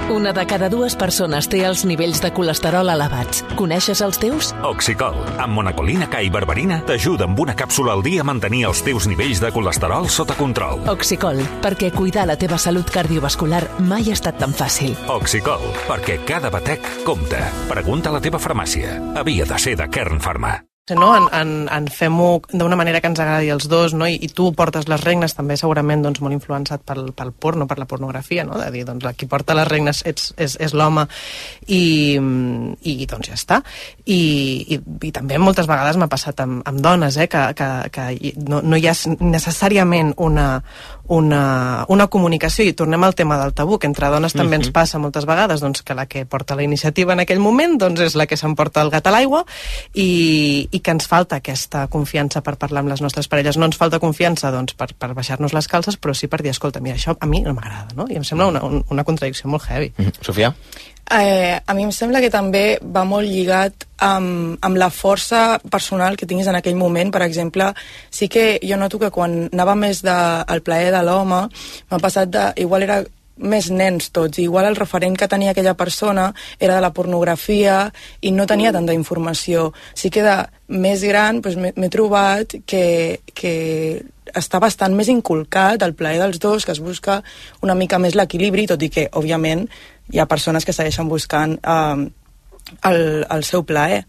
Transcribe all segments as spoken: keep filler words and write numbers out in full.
Una de cada dues persones té els nivells de colesterol elevats. Coneixes els teus? Oxicol, amb monacolina K i berberina, t'ajuda amb una càpsula al dia a mantenir els teus nivells de colesterol sota control. Oxicol, perquè cuidar la teva salut cardiovascular mai ha estat tan fàcil. Oxicol, perquè cada batec compta. Pregunta a la teva farmàcia. Havia de ser de Kern Pharma. No? En, en, en fem-ho d'una manera que ens agradi als dos, no? I, i tu portes les regnes també segurament doncs, molt influençat pel, pel porno, per la pornografia, no? De dir, doncs, qui porta les regnes ets, és, és l'home i, i doncs ja està. I, i, i també moltes vegades m'ha passat amb, amb dones, eh? que, que, que no, no hi ha necessàriament una, una, una comunicació, i tornem al tema del tabú, que entre dones també ens passa moltes vegades doncs, que la que porta la iniciativa en aquell moment doncs, és la que s'emporta el gat a l'aigua, i i que ens falta aquesta confiança per parlar amb les nostres parelles. No ens falta confiança doncs, per, per baixar-nos les calces, però sí per dir, escolta, mira, això a mi no m'agrada, no? I em sembla una, una contradicció molt heavy. Mm-hmm. Sofia? Eh, a mi em sembla que també va molt lligat amb, amb la força personal que tinguis en aquell moment. Per exemple, sí que jo noto que quan anava més de, al plaer de l'home, m'ha passat de... Igual era més nens tots, igual el referent que tenia aquella persona era de la pornografia i no tenia tanta informació. Sí que de més gran doncs, m'he trobat que, que està bastant més inculcat el plaer dels dos, que es busca una mica més l'equilibri, tot i que, òbviament, hi ha persones que segueixen buscant eh, el, el seu plaer.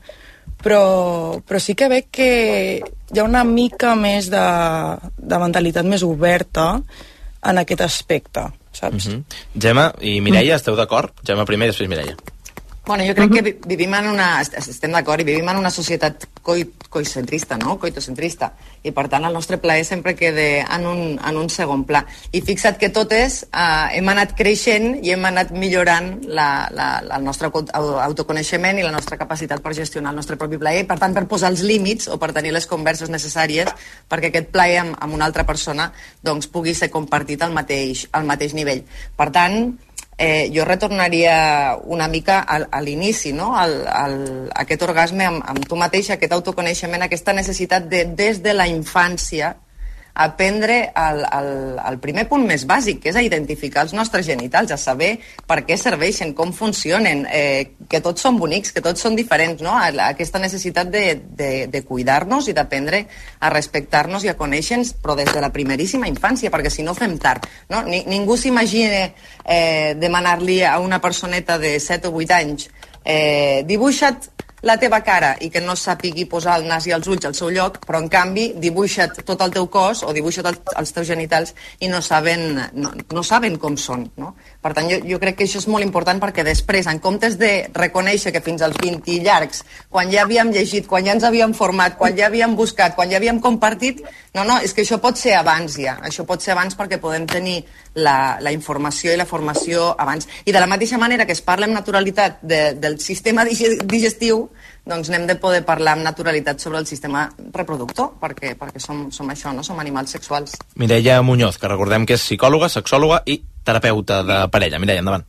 Però, però sí que veig que hi ha una mica més de, de mentalitat més oberta en aquest aspecte, saps? Mm-hmm. Gemma i Mireia, esteu d'acord? Gemma primer i després Mireia. Bueno, jo crec que vivim en una... Estem d'acord, i vivim en una societat coicentrista, no? Coitocentrista. I, per tant, el nostre plaer sempre queda en un, en un segon pla. I fixa't que totes eh, hem anat creixent i hem anat millorant la, la, la, el nostre autoconeixement i la nostra capacitat per gestionar el nostre propi plaer, i, per tant, per posar els límits o per tenir les converses necessàries perquè aquest plaer amb, amb una altra persona doncs, pugui ser compartit al mateix, al mateix nivell. Per tant, Eh, jo retornaria una mica a, a l'inici, no? al, al, aquest orgasme amb, amb tu mateixa, aquest autoconeixement, aquesta necessitat de, des de la infància, aprendre el, el, el primer punt més bàsic, que és a identificar els nostres genitals, a saber per què serveixen, com funcionen, eh, que tots són bonics, que tots són diferents, no? Aquesta necessitat de, de, de cuidar-nos i d'aprendre a respectar-nos i a conèixer-nos, però des de la primeríssima infància, perquè si no fem tard, no? Ni, ningú s'imagina eh, demanar-li a una personeta de set o vuit anys eh, dibuixa't la teva cara i que no sàpigui posar el nas i els ulls al seu lloc, però en canvi dibuixa't tot el teu cos o dibuixa't el, els teus genitals i no saben, no, no saben com són, no? Per tant, jo, jo crec que això és molt important, perquè després, en comptes de reconèixer que fins als vint i llargs, quan ja havíem llegit, quan ja ens havíem format, quan ja havíem buscat, quan ja havíem compartit, no, no, és que això pot ser abans ja, això pot ser abans perquè podem tenir la, la informació i la formació abans. I de la mateixa manera que es parla amb naturalitat de, del sistema digestiu, doncs n'hem de poder parlar amb naturalitat sobre el sistema reproductor, perquè, perquè som, som això, no? Som animals sexuals. Mireia Muñoz, que recordem que és psicòloga, sexòloga i terapeuta de parella. Mireia, endavant.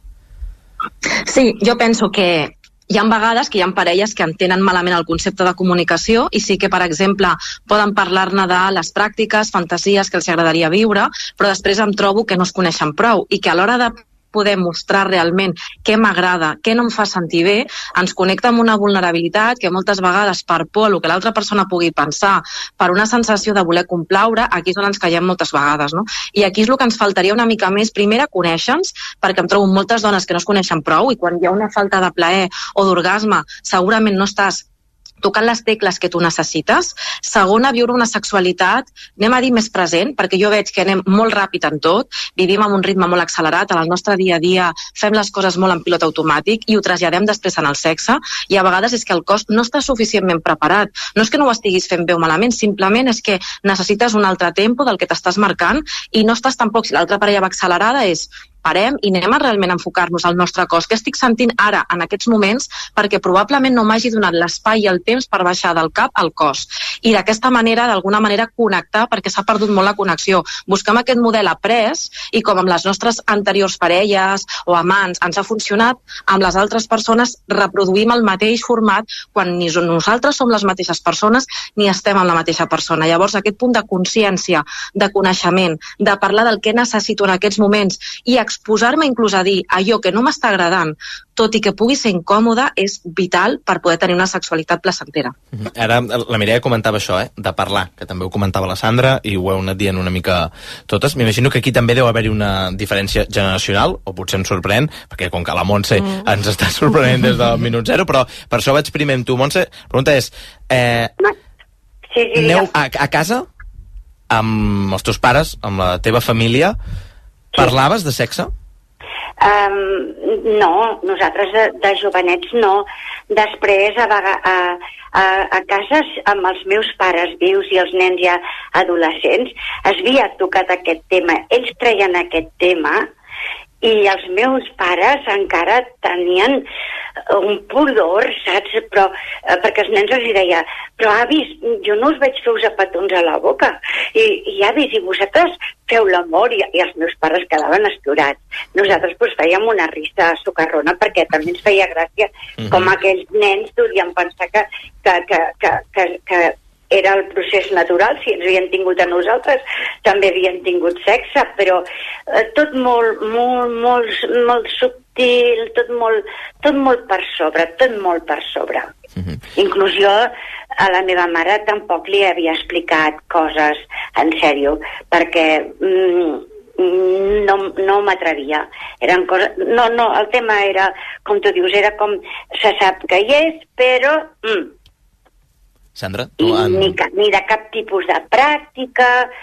Sí, jo penso que hi ha vegades que hi ha parelles que entenen malament el concepte de comunicació i sí que, per exemple, poden parlar-ne de les pràctiques, fantasies que els agradaria viure, però després em trobo que no es coneixen prou i que a l'hora de poder mostrar realment què m'agrada, què no em fa sentir bé, ens connecta amb una vulnerabilitat que moltes vegades per por a el que l'altra persona pugui pensar, per una sensació de voler complaure, aquí és on ens caiem moltes vegades, no? I aquí és el que ens faltaria una mica més, primer, a conèixer-nos, perquè em trobo moltes dones que no es coneixen prou i quan hi ha una falta de plaer o d'orgasme, segurament no estàs tocant les tecles que tu necessites. Segona, viure una sexualitat, anem a dir, més present, perquè jo veig que anem molt ràpid en tot, vivim amb un ritme molt accelerat, en el nostre dia a dia fem les coses molt en pilot automàtic i ho traslladem després en el sexe, i a vegades és que el cos no està suficientment preparat. No és que no ho estiguis fent bé o malament, simplement és que necessites un altre tempo del que t'estàs marcant i no estàs tampoc, si l'altra parella va accelerada, és parem i anem a realment enfocar-nos al nostre cos. Què estic sentint ara, en aquests moments, perquè probablement no m'hagi donat l'espai i el temps per baixar del cap al cos. I d'aquesta manera, d'alguna manera, connectar, perquè s'ha perdut molt la connexió. Busquem aquest model après i com amb les nostres anteriors parelles o amants ens ha funcionat, amb les altres persones reproduïm el mateix format quan ni nosaltres som les mateixes persones ni estem amb la mateixa persona. Llavors, aquest punt de consciència, de coneixement, de parlar del que necessito en aquests moments i exposar-me inclús a dir allò que no m'està agradant, tot i que pugui ser incòmode, és vital per poder tenir una sexualitat placentera. Ara la Mireia comentava això, eh? de parlar, que també ho comentava la Sandra, i ho heu anat dient una mica totes. M'imagino que aquí també deu haver-hi una diferència generacional, o potser ens sorprèn, perquè com que la Montse mm. ens està sorprenent des del minut zero, però per això vaig primer amb tu, Montse. La pregunta és, eh, sí, sí, aneu a, a casa amb els teus pares, amb la teva família, parlaves de sexe? Um, no, nosaltres de, de jovenets no. Després a, a, a, a casa amb els meus pares vius i els nens ja adolescents es havia tocat aquest tema, ells treien aquest tema i els meus pares encara tenien un pudor, saps? Però, eh, perquè els nens els deia, però avis, jo no us veig fer-vos petons a la boca. I, i avis, i vosaltres feu l'amor, i, i els meus pares quedaven esturats. Nosaltres pues, fèiem una risa socarrona perquè també ens feia gràcia mm-hmm. com aquells nens podien pensar que, que, que, que, que, que era el procés natural, si ens havien tingut a nosaltres, també havien tingut sexe, però eh, tot molt, molt, molt, molt subtil, tot molt, tot molt per sobre, tot molt per sobre. Mm-hmm. Inclús jo a la meva mare tampoc li havia explicat coses en sèrio, perquè mm, no, no m'atrevia. Eren coses... No, no, el tema era, com tu dius, era com se sap que hi és, però... Mm, Sandra, tu en... ni, ni de cap tipus de pràctica,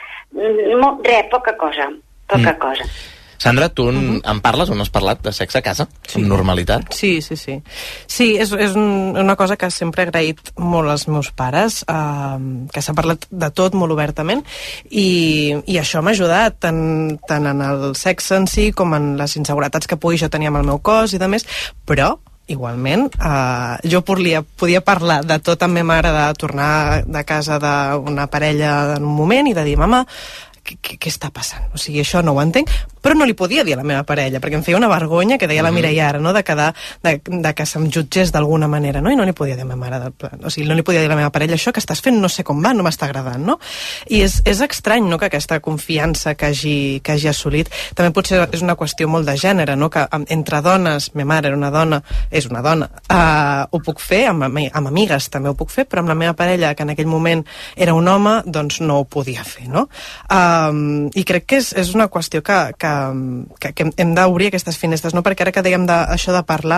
no, res, poca cosa, poca mm. cosa. Sandra, tu en, uh-huh. en parles o no has parlat de sexe a casa? Sí. Amb normalitat? Sí, sí, sí. Sí, és, és un, una cosa que sempre he agraït molt als meus pares, eh, que s'ha parlat de tot molt obertament, i, i això m'ha ajudat tant, tant en el sexe en si com en les inseguretats que pugui jo tenir amb el meu cos i de més, però igualment, eh, jo podia, podia parlar de tot amb ma mare, de tornar de casa d'una parella en un moment i de dir, mama, què, què, què està passant? O sigui, això no ho entenc, però no li podia dir a la meva parella, perquè em feia una vergonya, que deia la Mireia ara, no?, de, quedar, de, de que se'm jutgés d'alguna manera, no? I no li podia dir a la meva mare, del, o sigui, no li podia dir a la meva parella, això que estàs fent no sé com va, no m'està agradant, no? I és, és estrany, no?, que aquesta confiança que hagi, que hagi assolit, també potser és una qüestió molt de gènere, no?, que entre dones, ma mare era una dona, és una dona, uh, ho puc fer, amb, amb amigues també ho puc fer, però amb la meva parella, que en aquell moment era un home, doncs no ho podia fer, no? Um, I crec que és, és una qüestió que, que que, que hem d'obrir aquestes finestres, no? Perquè ara que dèiem de, això de parlar,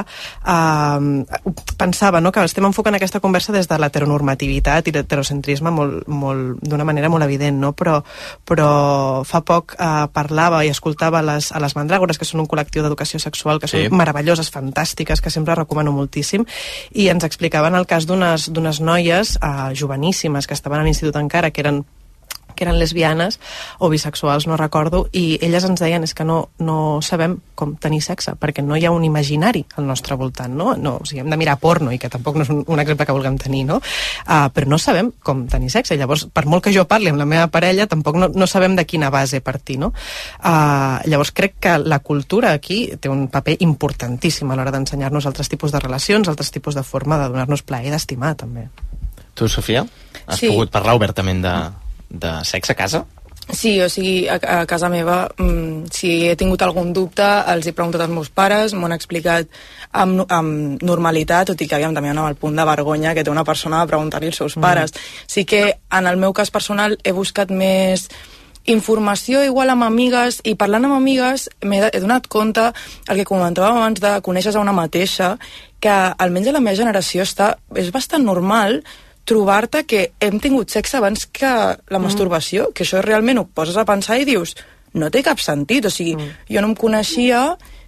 eh, pensava, no?, que estem enfocant aquesta conversa des de l'heteronormativitat i l'heterocentrisme molt, molt, d'una manera molt evident, no? Però, però fa poc eh, parlava i escoltava les, a les Mandràgores, que són un col·lectiu d'educació sexual, que sí. són meravelloses, fantàstiques, que sempre recomano moltíssim, i ens explicaven el cas d'unes d'unes noies eh, joveníssimes que estaven a l'institut encara, que eren que eren lesbianes o bisexuals, no recordo, i elles ens deien és que no, no sabem com tenir sexe, perquè no hi ha un imaginari al nostre voltant, no? No, o sigui, hem de mirar porno, i que tampoc no és un, un exemple que vulguem tenir, no? Uh, però no sabem com tenir sexe, i llavors, per molt que jo parli amb la meva parella, tampoc no, no sabem de quina base partir, no? Uh, llavors, crec que la cultura aquí té un paper importantíssim a l'hora d'ensenyar-nos altres tipus de relacions, altres tipus de forma de donar-nos plaer i d'estimar, també. Tu, Sofia, has sí. pogut parlar obertament de... de sexe a casa? Sí, o sigui, a, a casa meva, mmm, si he tingut algun dubte, els he preguntat als meus pares, m'ho han explicat amb, amb normalitat, tot i que aviam, també amb el punt de vergonya que té una persona de preguntar-li als seus mm. pares. Sí que, en el meu cas personal, he buscat més informació igual amb amigues, i parlant amb amigues m'he he donat compte, el que comentàvem abans de conèixer a una mateixa, que almenys a la meva generació està, és bastant normal trobar-te que hem tingut sexe abans que la masturbació, mm. que això realment ho poses a pensar i dius, no té cap sentit, o sigui, mm. jo no em coneixia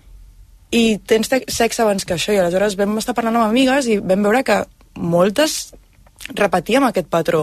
i tens sexe abans que això, i aleshores vam estar parlant amb amigues i vam veure que moltes repetíem aquest patró.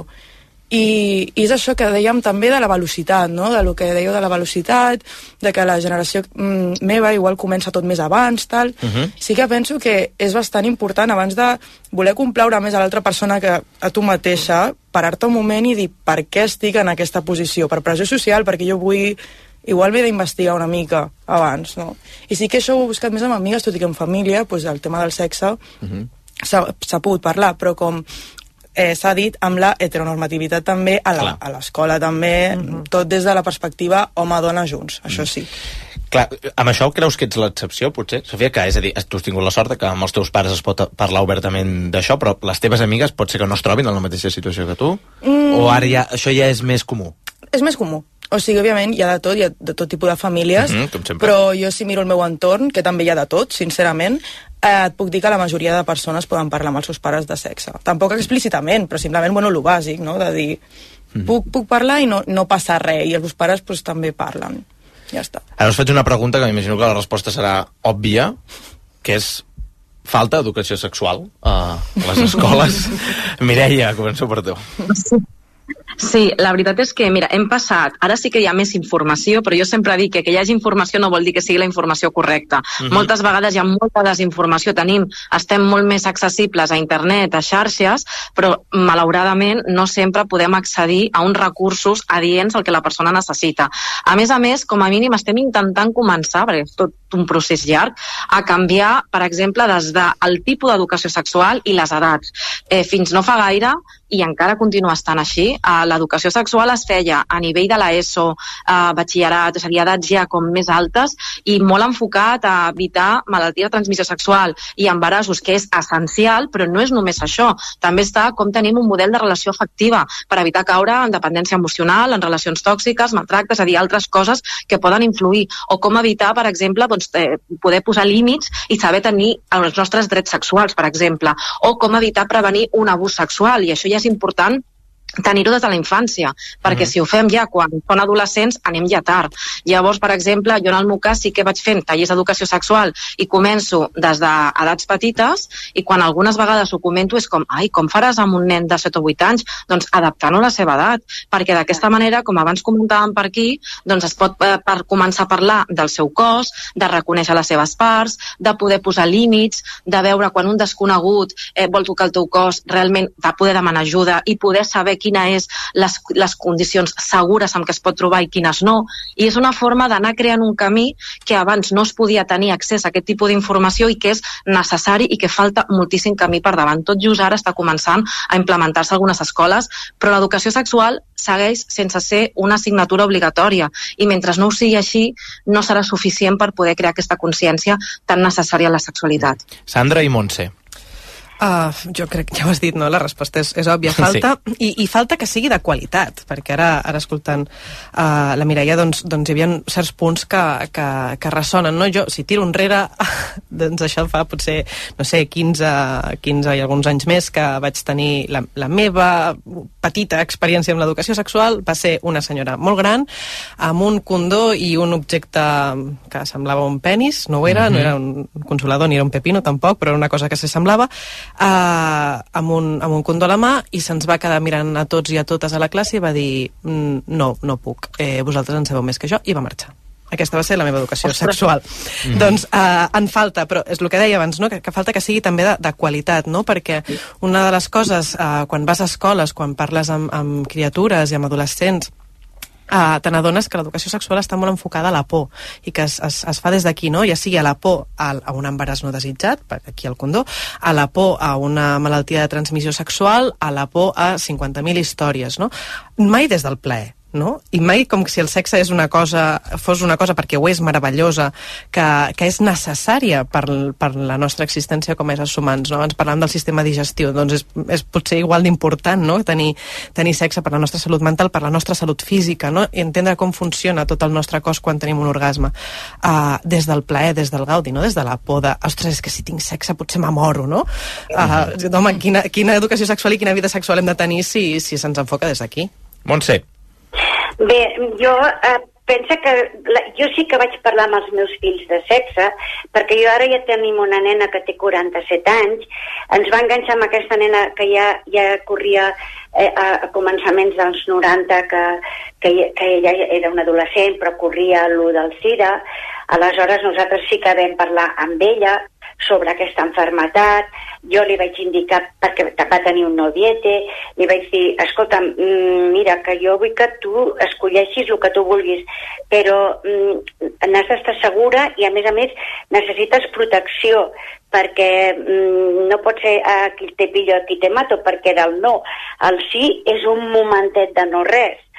I, i és això que dèiem també de la velocitat, no? De lo que dèieu de la velocitat, de que la generació mm, meva igual comença tot més abans, tal. Uh-huh. Sí que penso que és bastant important, abans de voler complaure més a l'altra persona que a tu mateixa, parar-te un moment i dir per què estic en aquesta posició, per pressió social, perquè jo vull... Igual m'he d'investigar una mica abans, no? I sí que això ho he buscat més amb amigues, tot i que en família, doncs, el tema del sexe uh-huh. s'ha pogut parlar, però com... Eh, s'ha dit amb la heteronormativitat també a l'escola també, mm-hmm. tot des de la perspectiva home-dona junts, això sí. Clar, amb això creus que ets l'excepció, potser, Sofia? Que, és a dir, tu has tingut la sort que amb els teus pares es pot parlar obertament d'això, però les teves amigues pot ser que no es trobin en la mateixa situació que tu? Mm. O ara ja, això ja és més comú? És més comú. O sigui, òbviament, hi ha de tot, hi ha de tot tipus de famílies, mm-hmm, però jo si miro el meu entorn, que també hi ha de tot, sincerament, eh, et puc dir que la majoria de persones poden parlar amb els seus pares de sexe. Tampoc explícitament, però simplement, bueno, el bàsic, no?, de dir, mm. puc, puc parlar i no, no passa res, i els meus pares pues, també parlen. Ja està. Ara us faig una pregunta que m'imagino que la resposta serà òbvia, que és falta d'educació sexual a les escoles. Mireia, començo per tu. Sí. Sí, la veritat és que, mira, hem passat, ara sí que hi ha més informació, però jo sempre dic que que hi hagi informació no vol dir que sigui la informació correcta. Uh-huh. Moltes vegades hi ha molta desinformació, tenim, estem molt més accessibles a internet, a xarxes, però malauradament no sempre podem accedir a uns recursos adients al que la persona necessita. A més a més, com a mínim estem intentant començar, perquè és tot un procés llarg, a canviar, per exemple, des del tipus d'educació sexual i les edats. Eh, fins no fa gaire, i encara continua estant així, eh, l'educació sexual es feia a nivell de l'ESO, eh, batxillerat, és a dir, edats ja com més altes, i molt enfocat a evitar malaltia de transmissió sexual i embarassos, que és essencial, però no és només això. També està com tenim un model de relació afectiva per evitar caure en dependència emocional, en relacions tòxiques, maltractes, és a dir, altres coses que poden influir, o com evitar, per exemple, doncs, eh, poder posar límits i saber tenir els nostres drets sexuals, per exemple, o com evitar prevenir un abús sexual, i això ja és important tenir-ho des de la infància, perquè mm. si ho fem ja quan són adolescents anem ja tard. Llavors, per exemple, jo en el meu cas sí que vaig fent tallers d'educació sexual i començo des d'edats petites, i quan algunes vegades ho comento és com, ai, com faràs amb un nen de set o vuit anys? Doncs adaptant-ho a la seva edat, perquè d'aquesta manera, com abans comentàvem per aquí, doncs es pot eh, per començar a parlar del seu cos, de reconèixer les seves parts, de poder posar límits, de veure quan un desconegut eh, vol tocar el teu cos, realment va poder demanar ajuda i poder saber quina és les, les condicions segures amb què es pot trobar i quines no, i és una forma d'anar creant un camí que abans no es podia tenir accés a aquest tipus d'informació i que és necessari i que falta moltíssim camí per davant. Tot just ara està començant a implementar-se a algunes escoles, però l'educació sexual segueix sense ser una assignatura obligatòria, i mentre no ho sigui així no serà suficient per poder crear aquesta consciència tan necessària a la sexualitat. Sandra i Montse. Uh, jo crec que ja ho has dit, no? La resposta és, és òbvia. Falta, sí. i, i falta que sigui de qualitat, perquè ara, ara escoltant uh, la Mireia, doncs, doncs hi havia certs punts que, que, que ressonen, no? Jo, si tiro enrere, doncs això fa potser, no sé, quinze, quinze i alguns anys més que vaig tenir la, la meva petita experiència amb l'educació sexual. Va ser una senyora molt gran, amb un condó i un objecte que semblava un penis, no ho era, mm-hmm. no era un consolador ni era un pepino tampoc, però era una cosa que se semblava, Uh, amb, un, amb un condó a la mà, i se'ns va quedar mirant a tots i a totes a la classe i va dir no, no puc, eh, vosaltres en sabeu més que jo, i va marxar. Aquesta va ser la meva educació sexual. Mm-hmm. Doncs uh, en falta, però és el que deia abans, no? que, que falta que sigui també de, de qualitat, no? Perquè una de les coses, uh, quan vas a escoles, quan parles amb, amb criatures i amb adolescents, Uh, te n'adones que l'educació sexual està molt enfocada a la por, i que es, es, es fa des d'aquí, no? Ja sigui a la por a, a un embaràs no desitjat, perquè aquí el condó, a la por a una malaltia de transmissió sexual, a la por a cinquanta mil històries, no? Mai des del plaer, no? I mai com si el sexe és una cosa, fos una cosa perquè ho és, meravellosa, que, que és necessària per, per la nostra existència com a éssers humans, no? Abans parlàvem del sistema digestiu, doncs és, és potser igual d'important, no? Tenir, tenir sexe per la nostra salut mental, per la nostra salut física, no? I entendre com funciona tot el nostre cos quan tenim un orgasme, uh, des del plaer, des del gaudi, no? Des de la por de, ostres, és que si tinc sexe potser m'amoro, no? Uh, home, quina, quina educació sexual i quina vida sexual hem de tenir si, si se'ns enfoca des d'aquí? Montse. Bé, jo eh, penso que la, jo sí que vaig parlar amb els meus fills de sexe, perquè jo ara ja tenim una nena que té quaranta-set anys, ens va enganxar amb aquesta nena que ja, ja corria eh, a, a començaments dels noranta, que, que, que ella era una adolescent però corria l'u del SIDA. Aleshores nosaltres sí que vam parlar amb ella sobre aquesta enfermetat. Jo li vaig indicar, perquè va tenir un noviete, li vaig dir, escolta, mira, que jo vull que tu escolleixis el que tu vulguis, però mm, n'has d'estar segura, i a més a més necessites protecció, perquè mm, no pot ser aquí te pillo, aquí te mato, perquè del no al sí és un momentet de no res.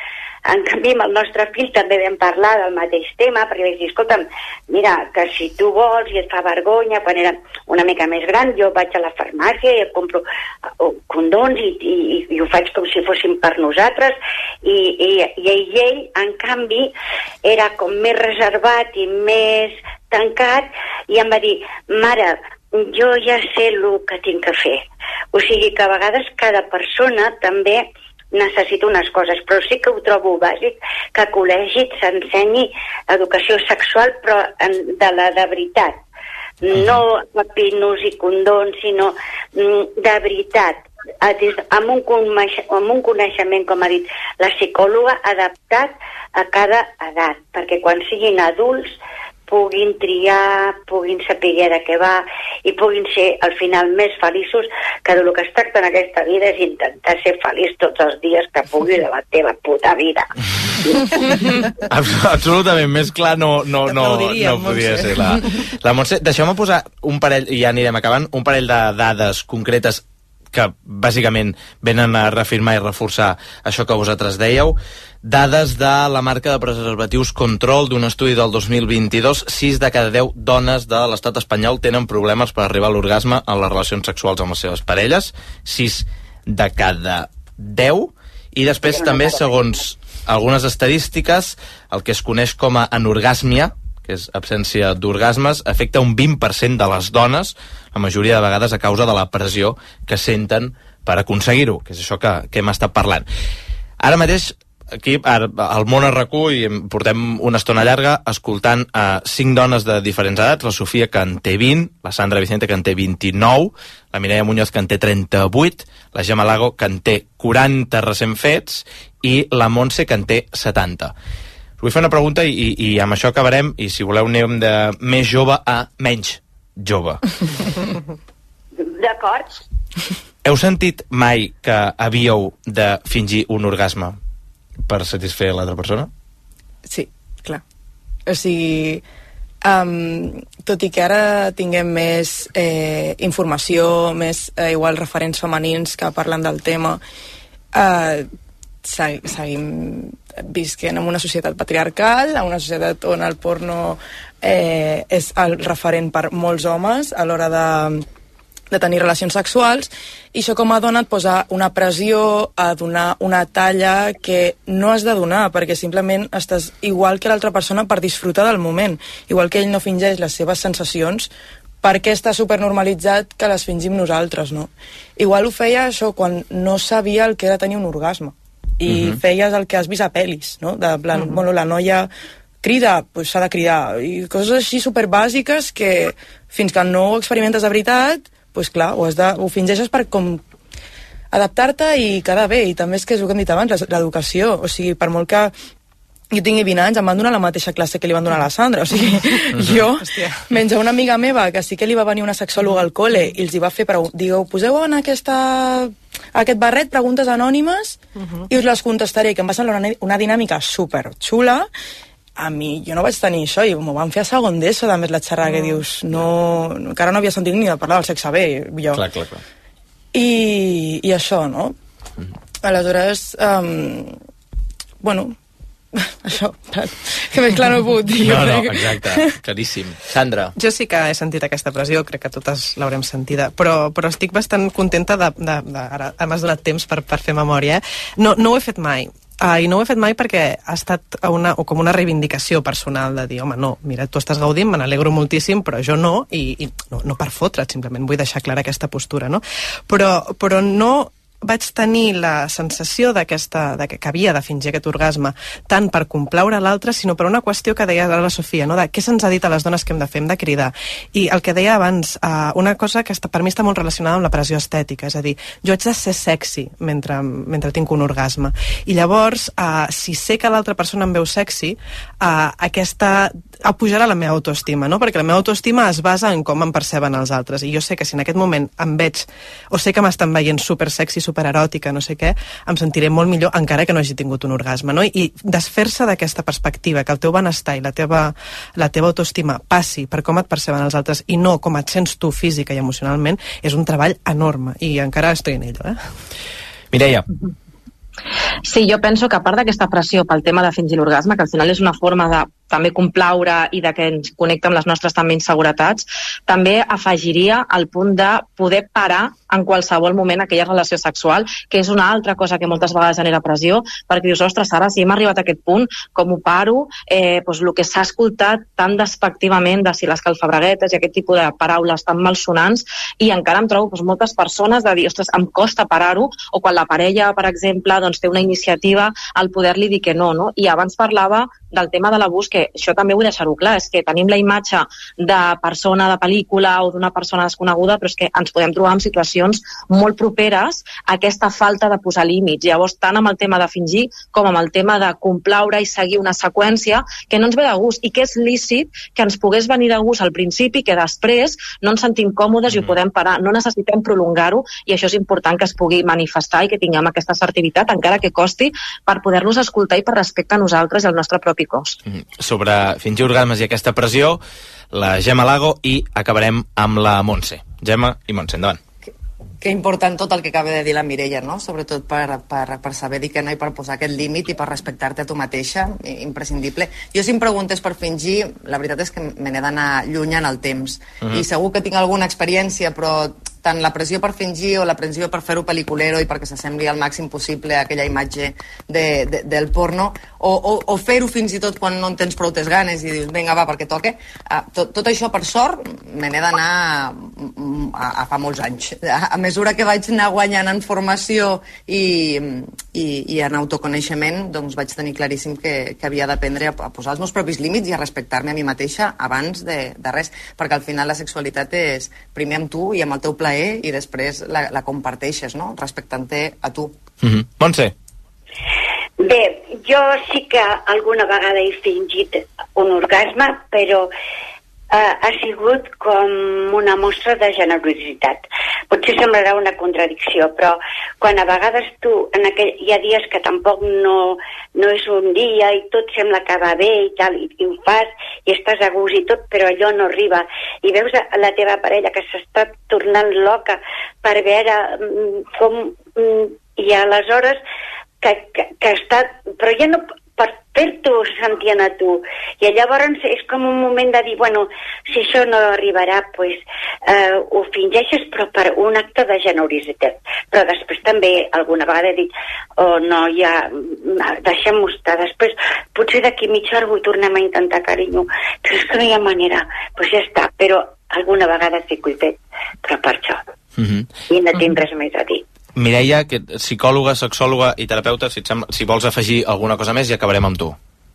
En canvi, amb el nostre fill també vam parlar del mateix tema, perquè vaig dir, escolta'm, mira, que si tu vols i et fa vergonya, quan era una mica més gran, jo vaig a la farmàcia i compro condons i, i, i ho faig com si fossin per nosaltres, i, i, i ell, en canvi, era com més reservat i més tancat, i em va dir, mare, jo ja sé el que tinc que fer. O sigui que a vegades cada persona també necessita unes coses, però sí que ho trobo bàsic que a col·legi s'ensenyi educació sexual, però de la de veritat. No papinos i condons, sinó de veritat, amb un, amb un coneixement, com ha dit la psicòloga, adaptat a cada edat, perquè quan siguin adults puguin triar, puguin saber de què va i puguin ser al final més feliços, que del que es tracta en aquesta vida és intentar ser feliç tots els dies que puguis de la teva puta vida. Absolutament, més clar no, no, no, no podia ser la, la Montse. Deixeu-me posar un parell, i ja anirem acabant, un parell de dades concretes que bàsicament venen a reafirmar i reforçar això que vosaltres dèieu. Dades de la marca de preservatius Control d'un estudi del dos mil vint-i-dos, sis de cada deu dones de l'estat espanyol tenen problemes per arribar a l'orgasme en les relacions sexuals amb les seves parelles, sis de cada deu, i després també, segons algunes estadístiques, el que es coneix com a anorgàsmia, que és absència d'orgasmes, afecta un vint per cent de les dones, la majoria de vegades a causa de la pressió que senten per aconseguir-ho, que és això que, que hem estat parlant. Ara mateix, aquí, ara, al Món a RAC u, i portem una estona llarga escoltant a cinc dones de diferents edats, la Sofia, que en té vint, la Sandra Vicente, que en té vint-i-nou, la Mireia Muñoz, que en té trenta-vuit, la Gemma Lago, que en té quaranta recent fets, i la Montse, que en té setanta. Us vull fer una pregunta i, i, i amb això acabarem, i si voleu anem de més jove a menys jove. D'acord. Heu sentit mai que havíeu de fingir un orgasme per satisfer l'altra persona? Sí, clar. O sigui, um, tot i que ara tinguem més eh, informació, més eh, igual referents femenins que parlen del tema, eh, seguim visquent en una societat patriarcal, en una societat on el porno eh, és el referent per molts homes a l'hora de, de tenir relacions sexuals, i això com a dona et posa una pressió a donar una talla que no has de donar, perquè simplement estàs igual que l'altra persona per disfrutar del moment, igual que ell no fingeix les seves sensacions, perquè està supernormalitzat que les fingim nosaltres, no? Igual ho feia això quan no sabia el que era tenir un orgasme, i uh-huh. feies el que has vist a pel·lis, no? De plan, uh-huh. bueno, la noia crida, doncs s'ha de cridar, i coses així superbàsiques que fins que no ho experimentes de veritat, doncs clar, ho, has de, ho fingeixes per com adaptar-te i quedar bé, i també és que és el que hem dit abans, l'educació, o sigui, per molt que jo tingui vint anys, em van donar la mateixa classe que li van donar a la Sandra, o sigui, uh-huh. jo, menys a una amiga meva, que sí que li va venir una sexòloga al col·le, i els hi va fer, digueu, poseu en aquesta, aquest barret preguntes anònimes, uh-huh. i us les contestaré, que em va semblar una, una dinàmica super xula. A mi, jo no vaig tenir això, i m'ho van fer a segon d'ESO, a més la xerrada, uh-huh. que dius, no, encara no havia sentit ni de parlar del sexe bé, jo. Clar, clar, clar. I, i això, no? Uh-huh. Aleshores, um, bueno, això, que més clar no he pogut dir. No, no, exacte, claríssim. Sandra. Jo sí que he sentit aquesta pressió, crec que totes l'haurem sentida, però, però estic bastant contenta de, de, de ara m'has donat temps per, per fer memòria, eh? No, no ho he fet mai. Uh, I no ho he fet mai perquè ha estat una, o com una reivindicació personal de dir, home, no, mira, tu estàs gaudint, me n'alegro moltíssim, però jo no, i, i no, no per fotre't, simplement vull deixar clara aquesta postura, no? Però, però no vaig tenir la sensació d'aquesta, de que havia de fingir aquest orgasme tant per complaure l'altre, sinó per una qüestió que deia la Sofia, no? De què se'ns ha dit a les dones que hem de fer, hem de cridar. I el que deia abans, uh, una cosa que està, per mi està molt relacionada amb la pressió estètica, és a dir, jo haig de ser sexy mentre, mentre tinc un orgasme. I llavors, uh, si sé que l'altra persona em veu sexy, uh, aquesta pujarà la meva autoestima, no? Perquè la meva autoestima es basa en com em perceben els altres, i jo sé que si en aquest moment em veig, o sé que m'estan veient super sexy, super eròtica, no sé què, em sentiré molt millor encara que no hagi tingut un orgasme, no? I desfer-se d'aquesta perspectiva, que el teu benestar i la teva, la teva autoestima passi per com et perceben els altres i no com et sents tu física i emocionalment, és un treball enorme, i encara estic en ello, eh? Mireia. Sí, jo penso que a part d'aquesta pressió pel tema de fingir l'orgasme, que al final és una forma de també complaure i de que ens connecta amb les nostres també inseguretats, també afegiria el punt de poder parar en qualsevol moment aquella relació sexual, que és una altra cosa que moltes vegades genera pressió, perquè dius, ostres, Sara, si hem arribat a aquest punt, com ho paro? Eh, doncs el que s'ha escoltat tan despectivament de si les calfabreguetes i aquest tipus de paraules tan malsonants, i encara em trobo doncs, moltes persones de dir, ostres, em costa parar-ho, o quan la parella, per exemple, doncs, té una iniciativa, al poder-li dir que no, no? I abans parlava del tema de l'abús, que això també vull deixar-ho clar, és que tenim la imatge de persona de pel·lícula o d'una persona desconeguda, però és que ens podem trobar en situacions molt properes a aquesta falta de posar límits. Llavors, tant amb el tema de fingir com amb el tema de complaure i seguir una seqüència que no ens ve de gust i que és lícit que ens pogués venir de gust al principi, que després no ens sentim còmodes i ho podem parar. No necessitem prolongar-ho, i això és important que es pugui manifestar i que tinguem aquesta assertivitat, encara que costi, per poder-nos escoltar i per respecte a nosaltres i al nostre propi cos. Mm. Sobre fingir orgasmes i aquesta pressió, la Gemma Lago, i acabarem amb la Montse. Gemma i Montse, endavant. Que important tot el que acaba de dir la Mireia, no? Sobretot per, per, per saber dir que no i per posar aquest límit i per respectar-te a tu mateixa, imprescindible. Jo si em preguntes per fingir, la veritat és que me n'he d'anar lluny en el temps. Uh-huh. I segur que tinc alguna experiència, però tant la pressió per fingir o la pressió per fer-ho pel·liculero i perquè s'assembli al màxim possible a aquella imatge de, de, del porno, o, o, o fer-ho fins i tot quan no en tens prou tes ganes i dius, vinga, va, perquè toque. Uh, tot, tot això, per sort, me n'he d'anar a, a fa molts anys. A, a mesura que vaig anar guanyant en formació i, i, i en autoconeixement, doncs vaig tenir claríssim que, que havia d'aprendre a, a posar els meus propis límits i a respectar-me a mi mateixa abans de, de res, perquè al final la sexualitat és primer amb tu i amb el teu plaer i després la, la comparteixes, no? Respectant-te a tu. Mm-hmm. Montse. Bé, jo sí que alguna vegada he fingit un orgasme, però Uh, ha sigut com una mostra de generositat. Potser semblarà una contradicció, però quan a vegades tu, en aquell, hi ha dies que tampoc no, no és un dia i tot sembla que va bé i tal, i, i ho fas i estàs a gust i tot, però allò no arriba. I veus a la teva parella que s'està tornant loca per veure mm, com... Mm, i aleshores que, que, que està... Però ja no... per fer-t'ho sentint a tu. I llavors és com un moment de dir, bueno, si això no arribarà, pues, eh, ho fingeixes, però per un acte de generositat. Però després també alguna vegada he dit, oh no, ja, deixem-ho estar. Després, potser d'aquí mitja hora ho tornem a intentar, carinyo, però és que no hi ha manera. Pues ja està, però alguna vegada sí que ho he fet, però per això. Mm-hmm. I no tinc res més a dir. Mireia, que psicòloga, sexòloga i terapeuta, si, et sembla, si vols afegir alguna cosa més i acabarem amb tu.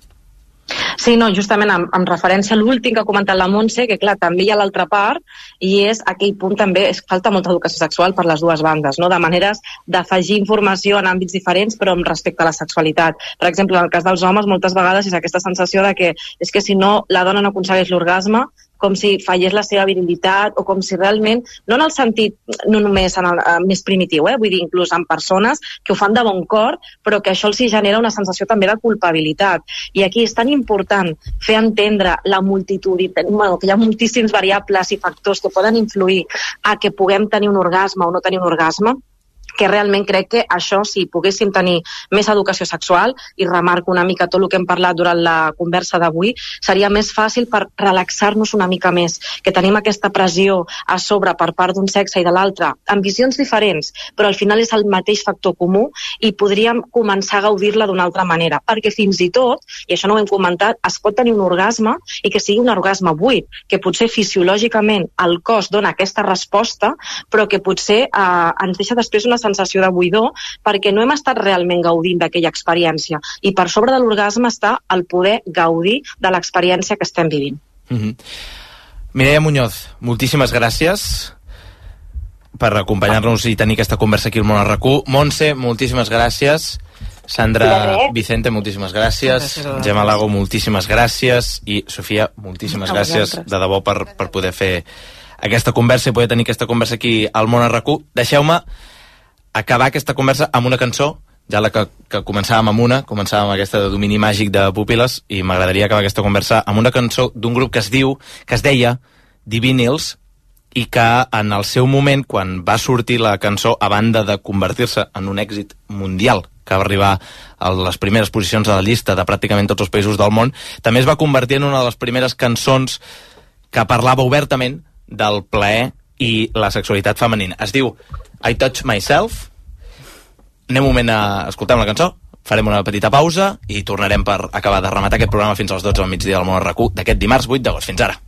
Sí, no, justament en, en referència a l'últim que ha comentat la Montse, que clar, també hi ha l'altra part, i és aquell punt també, és falta molta educació sexual per les dues bandes, no? De maneres d'afegir informació en àmbits diferents, però amb respecte a la sexualitat. Per exemple, en el cas dels homes, moltes vegades és aquesta sensació de que és que si no la dona no aconsegueix l'orgasme, com si fallés la seva virilitat, o com si realment, no en el sentit no només en el, uh, més primitiu, eh? Vull dir, inclús en persones que ho fan de bon cor, però que això els genera una sensació també de culpabilitat. I aquí és tan important fer entendre la multitud, i, bueno, que hi ha moltíssims variables i factors que poden influir a que puguem tenir un orgasme o no tenir un orgasme, que realment crec que això, si poguéssim tenir més educació sexual, i remarco una mica tot el que hem parlat durant la conversa d'avui, seria més fàcil per relaxar-nos una mica més, que tenim aquesta pressió a sobre per part d'un sexe i de l'altre, amb visions diferents, però al final és el mateix factor comú, i podríem començar a gaudir-la d'una altra manera, perquè fins i tot, i això no ho hem comentat, es pot tenir un orgasme i que sigui un orgasme buit, que potser fisiològicament el cos dona aquesta resposta, però que potser eh, ens deixa després una sensació de buidor, perquè no hem estat realment gaudint d'aquella experiència, i per sobre de l'orgasme està el poder gaudir de l'experiència que estem vivint. Mm-hmm. Mireia Muñoz, moltíssimes gràcies per acompanyar-nos i tenir aquesta conversa aquí al Món a RAC1. Montse, moltíssimes gràcies. Sandra Vicente, moltíssimes gràcies. gràcies Gemma Lago, moltíssimes gràcies. I Sofia, moltíssimes gràcies de debò per, per poder fer aquesta conversa i poder tenir aquesta conversa aquí al Món a RAC1. Deixeu-me acabar aquesta conversa amb una cançó, ja la que, que començàvem amb una, començàvem amb aquesta de domini màgic de Pupil·les, i m'agradaria acabar aquesta conversa amb una cançó d'un grup que es diu, que es deia Divinyls, i que en el seu moment, quan va sortir la cançó, a banda de convertir-se en un èxit mundial que va arribar a les primeres posicions de la llista de pràcticament tots els països del món, també es va convertir en una de les primeres cançons que parlava obertament del plaer i la sexualitat femenina. Es diu I Touch Myself. Anem un moment a escoltar la cançó, farem una petita pausa i tornarem per acabar de rematar aquest programa fins als dotze del migdia del Món R Q d'aquest dimarts vuit d'agost. Fins ara.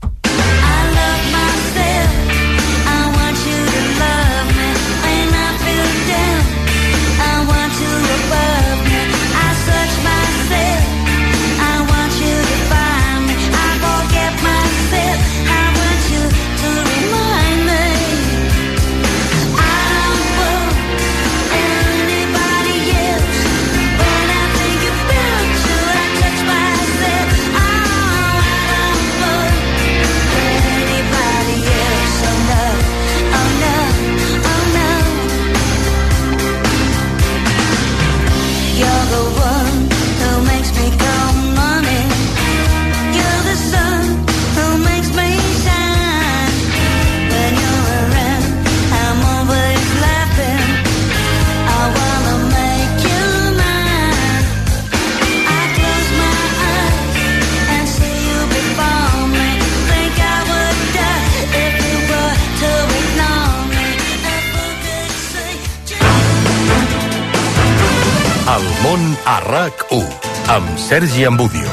El món a RAC u, amb Sergi Ambudio.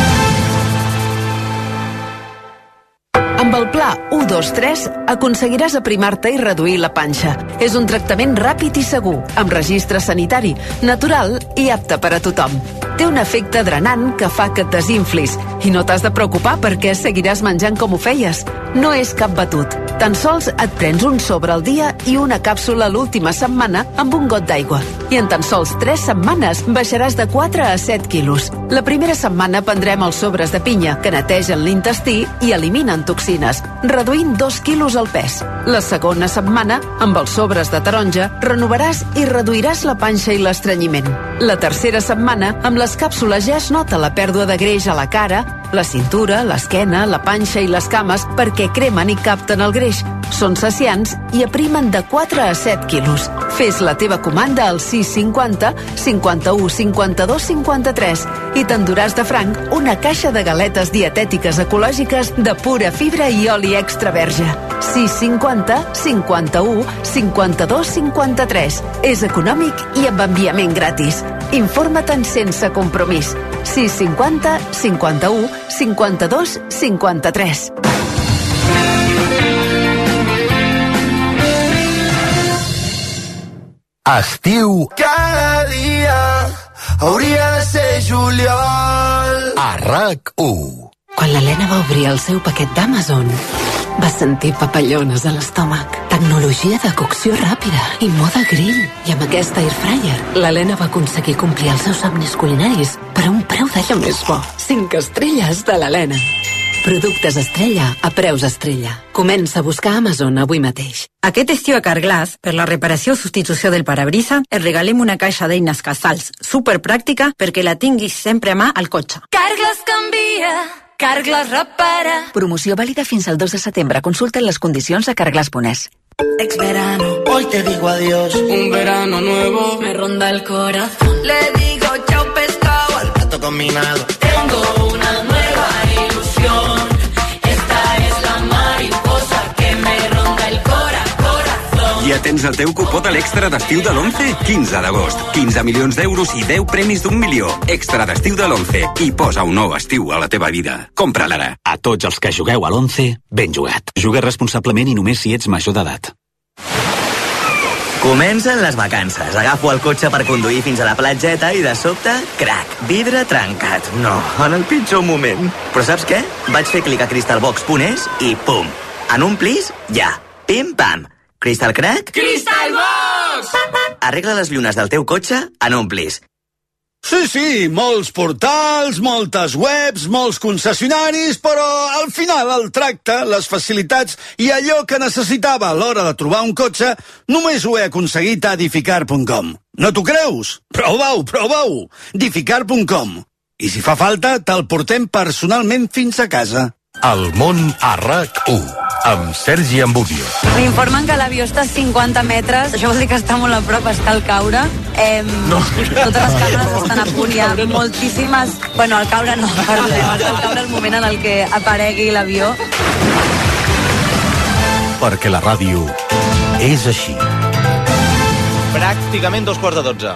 Amb el pla u dos tres aconseguiràs aprimar-te i reduir la panxa. És un tractament ràpid i segur, amb registre sanitari, natural i apte per a tothom. Té un efecte drenant que fa que et desinflis i no t'has de preocupar perquè seguiràs menjant com ho feies. No és cap batut. Tan sols et prens un sobre al dia i una càpsula l'última setmana amb un got d'aigua. I en tan sols tres setmanes baixaràs de quatre a set quilos. La primera setmana prendrem els sobres de pinya, que netegen l'intestí i eliminen toxines, reduint dos quilos el pes. La segona setmana, amb els sobres de taronja, renovaràs i reduiràs la panxa i l'estrenyiment. La tercera setmana, amb les càpsules ja es nota la pèrdua de greix a la cara, la cintura, l'esquena, la panxa i les cames perquè cremen i capten el greix. Són saciants i aprimen de quatre a set quilos. Fes la teva comanda al sis cinquanta cinquanta-u cinquanta-dos cinquanta-tres i t'enduràs de franc una caixa de galetes dietètiques ecològiques de pura fibra i oli extra verge. sis cinquanta cinquanta-u cinquanta-dos cinquanta-tres. És econòmic i amb enviament gratis. Informa't-en sense compromís. sis cinquanta cinquanta-u cinquanta-dos cinquanta-tres. Estiu cada dia hauria de ser juliol. A RAC u. Quan l'Helena va obrir el seu paquet d'Amazon, va sentir papallones a l'estómac. Tecnologia de cocció ràpida i moda grill. I amb aquesta airfryer, l'Helena va aconseguir complir els seus somnis culinaris per a un preu d'allò més bo. Cinc estrelles de l'Helena. Productes Estrella a preus Estrella. Comença a buscar a Amazon avui mateix. Aquest estiu a Carglass, per la reparació o substitució del parabrisa, et regalem una caixa d'eines Casals superpràctica perquè la tinguis sempre a mà al cotxe. Carglass canvia, Carglass repara. Promoció vàlida fins al dos de setembre. Consulta les condicions a carglass punt es. Ex verano, hoy te digo adiós. Un verano nuevo me ronda el corazón. Le digo chao pescado al plato combinado. Tengo una nueva ilusión. Esta es la mariposa que me ronda el cora, corazón. Ja tens el teu cupó de l'extra d'estiu de l'onze? quinze d'agost. quinze milions d'euros i deu premis d'un milió. Extra d'estiu de l'onze. I posa un nou estiu a la teva vida. Compra-la ara. A tots els que jugueu a l'onze, ben jugat. Juga responsablement i només si ets major d'edat. Comencen les vacances. Agafo el cotxe per conduir fins a la platgeta i de sobte, crac, vidre trencat. No, en el pitjor moment. Però saps què? Vaig fer clic a crystalbox punt es i pum. En un plis, ja. Pim-pam. Crystal crack? Crystalbox! Arregla les llunes del teu cotxe en un plis. Sí, sí, molts portals, moltes webs, molts concessionaris, però al final el tracte, les facilitats i allò que necessitava a l'hora de trobar un cotxe només ho he aconseguit a edificar punt com. No t'ho creus? Prova-ho, prova-ho! edificar punt com. I si fa falta, te'l portem personalment fins a casa. El món a RAC u. amb Sergi Ambubio. M'informen que l'avió està a cinquanta metres, això vol dir que està molt a prop, està al caure. Eh, no. Totes les càmeres estan a punt, hi ha moltíssimes... Bueno, al caure no, perdoneu, al caure el moment en el que aparegui l'avió. Perquè la ràdio és així. Pràcticament dos quarts de dotze.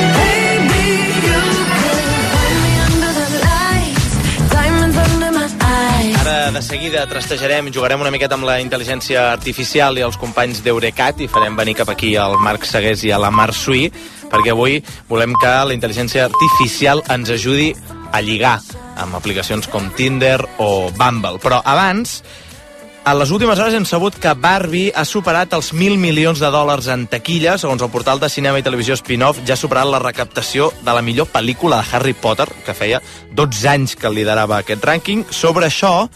Ara de seguida trastejarem, jugarem una miqueta amb la intel·ligència artificial i els companys d'Eurecat i farem venir cap aquí el Marc Segués i a la Mar Sui, perquè avui volem que la intel·ligència artificial ens ajudi a lligar amb aplicacions com Tinder o Bumble. Però abans, a les últimes hores hem sabut que Barbie ha superat els mil milions de dòlars en taquilla. Segons el portal de cinema i televisió Spin-off, ja ha superat la recaptació de la millor pel·lícula de Harry Potter, que feia dotze anys que liderava aquest rànquing. Sobre això,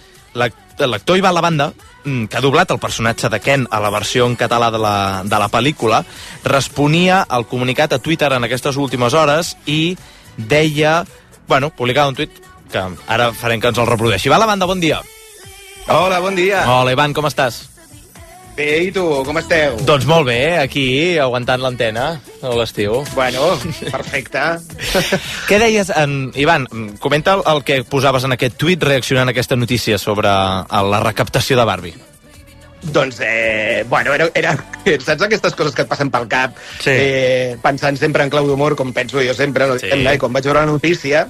l'actor Ivan Lavanda, que ha doblat el personatge de Ken a la versió en català de la, de la pel·lícula, responia al comunicat a Twitter en aquestes últimes hores i deia, bueno, publicava un tuit que ara farem que ens el reprodueixi. Ivan Lavanda, bon dia. Hola, bon dia. Hola, Ivan, com estàs? Bé, i tu, com esteu? Doncs molt bé, aquí, aguantant l'antena a l'estiu. Bueno, perfecte. Què deies, en... Ivan, comenta el que posaves en aquest tuit reaccionant a aquesta notícia sobre la recaptació de Barbie. Doncs, eh, bueno, era, era, saps aquestes coses que et passen pel cap? Sí. Eh, pensant sempre en clau d'humor, com penso jo sempre, no? Sí. I quan vaig veure la notícia,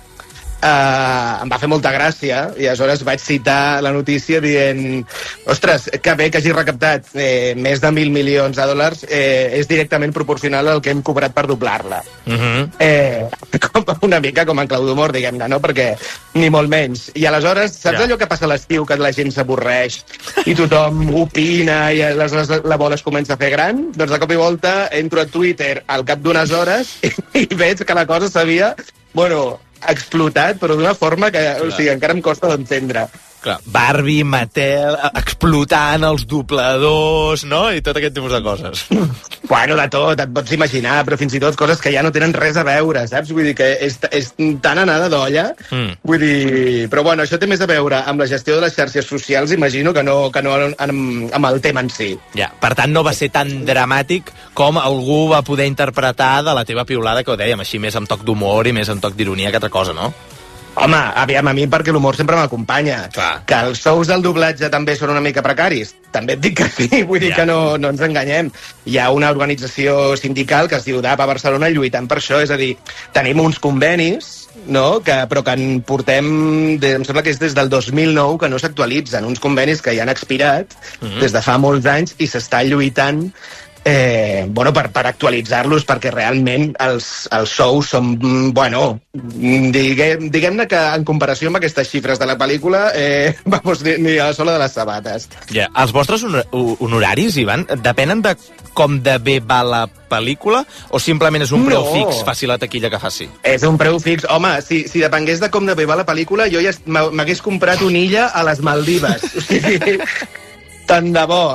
Uh, em va fer molta gràcia i aleshores vaig citar la notícia dient, ostres, que bé que hagi recaptat eh, més de mil milions de dòlars, eh, és directament proporcional al que hem cobrat per doblar-la. Uh-huh. eh, com, una mica com en clau d'humor, diguem-ne, no? Perquè ni molt menys. I aleshores, saps ja. allò que passa a l'estiu, que la gent s'avorreix i tothom opina i les, les, la bola es comença a fer gran? Doncs de cop i volta entro a Twitter al cap d'unes hores i, i veig que la cosa s'havia, bueno, explotat, però d'una forma que, o sigui, encara em costa d'entendre. Clar, Barbie, Mattel, explotant els dobladors, no? I tot aquest tipus de coses. Bueno, de tot, et pots imaginar, però fins i tot coses que ja no tenen res a veure, saps? Vull dir que és, és tan anada d'olla. Mm. Vull dir... Però bueno, això té més a veure amb la gestió de les xarxes socials, imagino, que no, que no amb, amb el tema en si. Ja, per tant, no va ser tan dramàtic com algú va poder interpretar de la teva piulada, que ho dèiem, així més amb toc d'humor i més amb toc d'ironia que altra cosa, no? Home, aviam, a mi perquè l'humor sempre m'acompanya. Que els sous del doblatge també són una mica precaris. També et dic que sí, vull dir ja. que no, no ens enganyem. Hi ha una organització sindical que es diu D A P a Barcelona lluitant per això, és a dir, tenim uns convenis, no? que, però que en portem, de, em sembla que és des del dos mil nou que no s'actualitzen, uns convenis que ja han expirat mm-hmm. des de fa molts anys i s'està lluitant Eh, bueno, per, per actualitzar-los, perquè realment els, els sous són, bueno, diguem, diguem-ne que en comparació amb aquestes xifres de la pel·lícula, eh, vamos, ni, ni a la sola de les sabates. Ja, els vostres honoraris, Ivan, depenen de com de bé va la pel·lícula o simplement és un preu No. fix, faci la taquilla que faci? És un preu fix. Home, si, si depengués de com de bé va la pel·lícula, jo ja m'hagués comprat una illa a les Maldives. O sigui, tant de bo.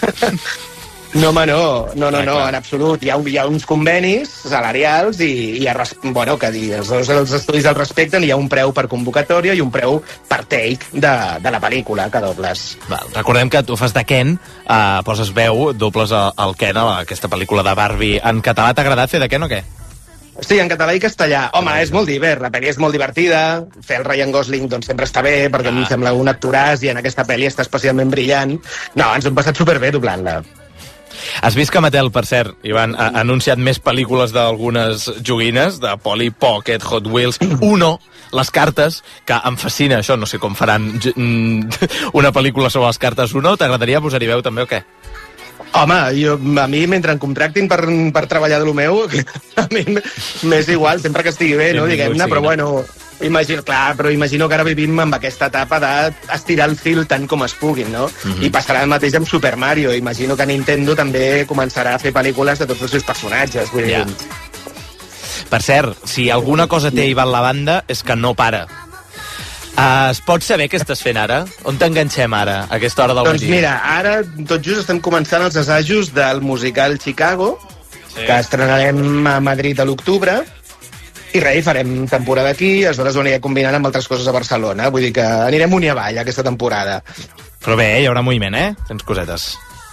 No, home, no, no, no, no, en absolut. Hi ha, hi ha uns convenis salarials i, i ha, bueno, que dir, els, els estudis el respecten, hi ha un preu per convocatòria i un preu per take de, de la pel·lícula que dobles. Val, recordem que tu fas de Ken, eh, poses veu, dobles el Ken a la, aquesta pel·lícula de Barbie. En català t'ha agradat fer de Ken o què? Sí, en català i castellà. Home, és molt divert, la pel·li és molt divertida, fer el Ryan Gosling doncs sempre està bé, perquè ah. em sembla un actoràs i en aquesta pel·li està especialment brillant. No, ens hem passat superbé doblant-la. Has vist que Mattel, per cert, Ivan, ha anunciat més pel·lícules d'algunes joguines, de Polly Pocket, Hot Wheels, Uno, les cartes, que em fascina això, no sé com faran una pel·lícula sobre les cartes Uno. T'agradaria posar-hi veu també o què? Home, jo, a mi, mentre em contractin per, per treballar de lo meu, a mi m'és igual, sempre que estigui bé, no, diguem-ne, però bueno... Imagino, clar, però imagino que ara vivim amb aquesta etapa d'estirar el fil tant com es puguin, no? Mm-hmm. I passarà el mateix amb Super Mario. Imagino que Nintendo també començarà a fer pel·lícules de tots els seus personatges. Vull dir... Ja. Per cert, si alguna cosa té Ivan Lavanda és que no para. Uh, es pot saber què estàs fent ara? On t'enganxem ara, a aquesta hora del doncs matí? Doncs mira, ara tot just estem començant els assajos del musical Chicago, sí. que estrenarem a Madrid a l'octubre. I res, farem temporada aquí, aleshores ho aniré combinant amb altres coses a Barcelona. Vull dir que anirem un i avall aquesta temporada. Però bé, hi haurà moviment, eh? Tens cosetes.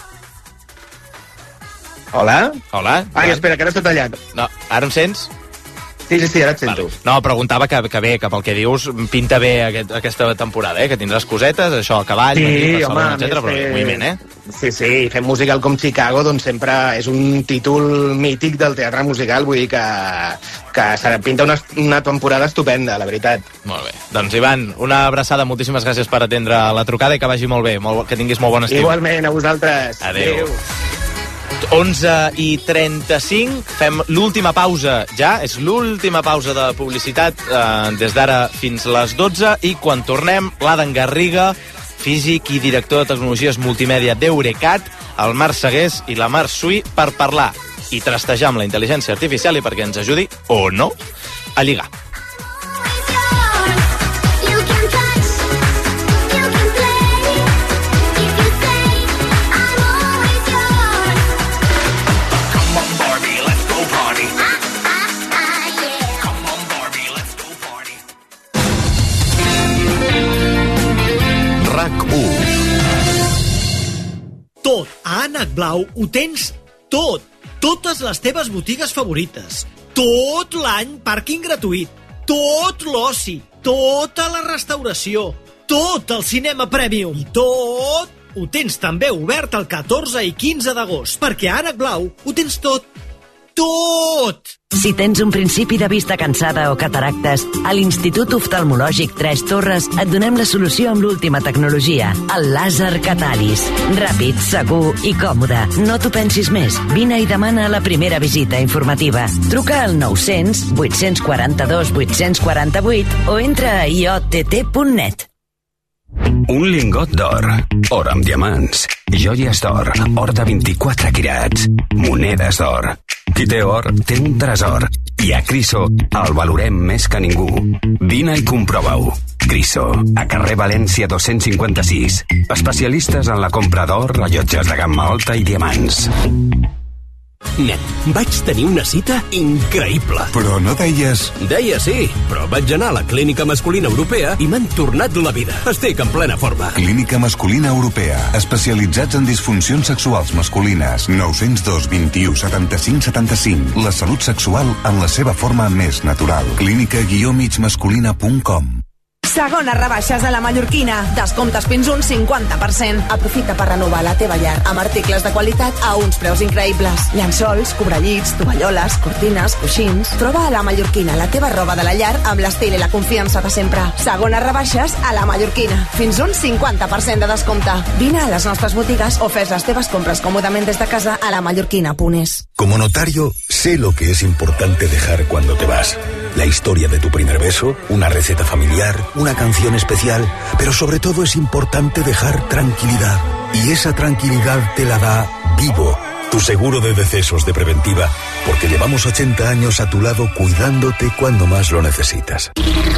Hola? Hola? Ai, espera, que ara està tallat. No, ara em sents? Sí, sí, sí, ara et sento. Vale. No, preguntava que, que bé, que pel que dius pinta bé aquest, aquesta temporada, eh? Que tindràs cosetes, això, a cavall, Sí, Madrid, home, Barcelona, etcètera, però més, bé, moviment, eh? Sí, sí, fem musical com Chicago, doncs sempre és un títol mític del teatre musical, vull dir que, que serà, pinta una, una temporada estupenda, la veritat. Molt bé. Doncs, Ivan, una abraçada, moltíssimes gràcies per atendre la trucada i que vagi molt bé, molt, que tinguis molt bon estiu. Igualment, a vosaltres. Adéu. onze i trenta-cinc, fem l'última pausa ja, és l'última pausa de publicitat eh, des d'ara fins les dotze, i quan tornem, l'Adam Garriga, físic i director de tecnologies multimèdia d'Eurecat, el Marc Segués i la Mar Sui, per parlar i trastejar amb la intel·ligència artificial i perquè ens ajudi, o no, a lligar. Tot a Ànec Blau ho tens tot. Totes les teves botigues favorites. Tot l'any pàrquing gratuït. Tot l'oci. Tota la restauració. Tot el cinema premium. I tot ho tens també obert el catorze i quinze d'agost. Perquè a Ànec Blau ho tens tot. Tot! Si tens un principi de vista cansada o cataractes, a l'Institut Oftalmològic Tres Torres et donem la solució amb l'última tecnologia, el làser Catalis. Ràpid, segur i còmode. No t'ho pensis més. Vine i demana la primera visita informativa. Truca al nou-cents, vuit-cents quaranta-dos, vuit-cents quaranta-vuit o entra a i o te te punt net. Un lingot d'or, or amb diamants, joies d'or, or de vint-i-quatre quirats, monedes d'or. Qui té or, té un tresor. I a Criso el valorem més que ningú. Vine i comprova-ho. Criso, a carrer València dos-cents cinquanta-sis. Especialistes en la compra d'or, rellotges de gamma alta i diamants. Nen, vaig tenir una cita increïble. Però no deies... Deia sí, però vaig anar a la Clínica Masculina Europea i m'han tornat la vida. Estic en plena forma. Clínica Masculina Europea. Especialitzats en disfuncions sexuals masculines. nou zero dos, vint-i-u, setanta-cinc, setanta-cinc. La salut sexual en la seva forma més natural. clínica guió mig masculina punt com. Segones rebaixes a la Mallorquina. Descomptes fins un cinquanta per cent. Aprofita per renovar la teva llar amb articles de qualitat a uns preus increïbles. Llençols, cobrellits, tovalloles, cortines, coixins. Troba a la Mallorquina la teva roba de la llar amb l'estil i la confiança de sempre. Segones rebaixes a la Mallorquina. Fins un cinquanta per cent de descompte. Vine a les nostres botigues o fes les teves compres còmodament des de casa a la mallorquina punt es. Como notario, sé lo que es importante dejar cuando te vas. La historia de tu primer beso, una receta familiar, una canción especial, pero sobre todo es importante dejar tranquilidad. Y esa tranquilidad te la da Vivo, tu seguro de decesos de preventiva, porque llevamos ochenta años a tu lado cuidándote cuando más lo necesitas.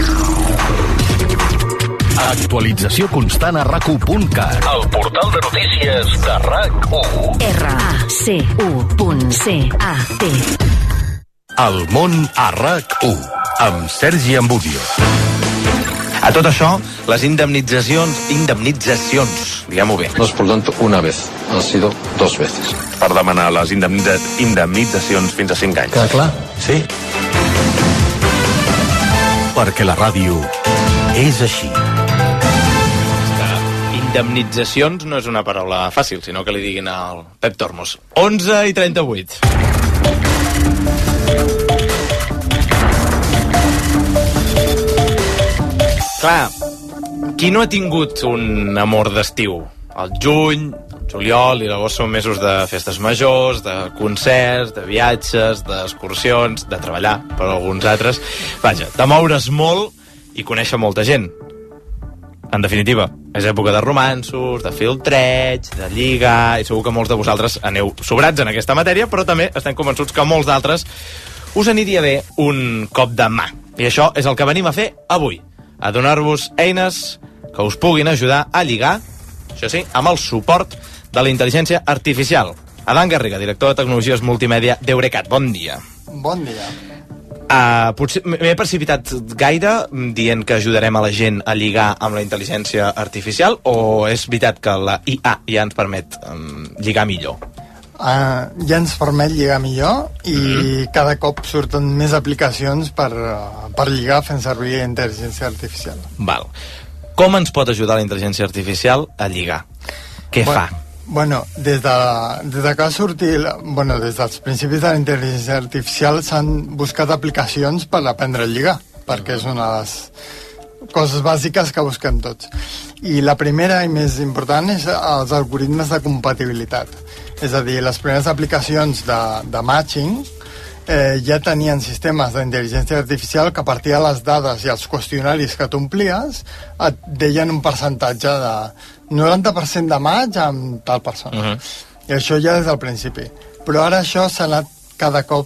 Actualització constant a rac u punt cat. El portal de notícies de RAC u. R A C U punt C A T. El món a RAC u, amb Sergi Ambudio. A tot això, les indemnitzacions, indemnitzacions, diguem-ho bé. No es por tanto una vez, han sido dos veces. Per demanar les indemnitza indemnitzacions fins a cinc anys. Queda clar? Sí. Perquè la ràdio és així. Indemnitzacions no és una paraula fàcil, sinó que li diguin al Pep Tormos. onze i trenta-vuit. Clar, qui no ha tingut un amor d'estiu? El juny, el juliol i l'agost són mesos de festes majors, de concerts, de viatges, d'excursions, de treballar per alguns altres. Vaja, de moure's molt i conèixer molta gent. En definitiva, és època de romanços, de filtreig, de lligar, i segur que molts de vosaltres aneu sobrats en aquesta matèria, però també estem convençuts que molts d'altres us aniria bé un cop de mà. I això és el que venim a fer avui, a donar-vos eines que us puguin ajudar a lligar, això sí, amb el suport de la intel·ligència artificial. Adán Garriga, director de tecnologies multimèdia d'Eurecat. Bon dia. Bon dia. Uh, potser m'he precipitat gaire dient que ajudarem a la gent a lligar amb la intel·ligència artificial, o és veritat que la I A ja ens permet um, lligar millor? Uh, ja ens permet lligar millor i mm. cada cop surten més aplicacions per, uh, per lligar fent servir intel·ligència artificial. Val. Com ens pot ajudar la intel·ligència artificial a lligar? Què bueno, fa? Bueno, des de, des de que va sortir, bueno, des dels principis de la intel·ligència artificial s'han buscat aplicacions per aprendre a lligar, perquè és una de les coses bàsiques que busquem tots. I la primera i més important és els algoritmes de compatibilitat. És a dir, les primeres aplicacions de, de matching eh, ja tenien sistemes d'intel·ligència artificial que a partir de les dades i els qüestionaris que t'omplies et deien un percentatge de noranta per cent de maig amb tal persona. Uh-huh. I això ja des del principi. Però ara això s'ha anat cada cop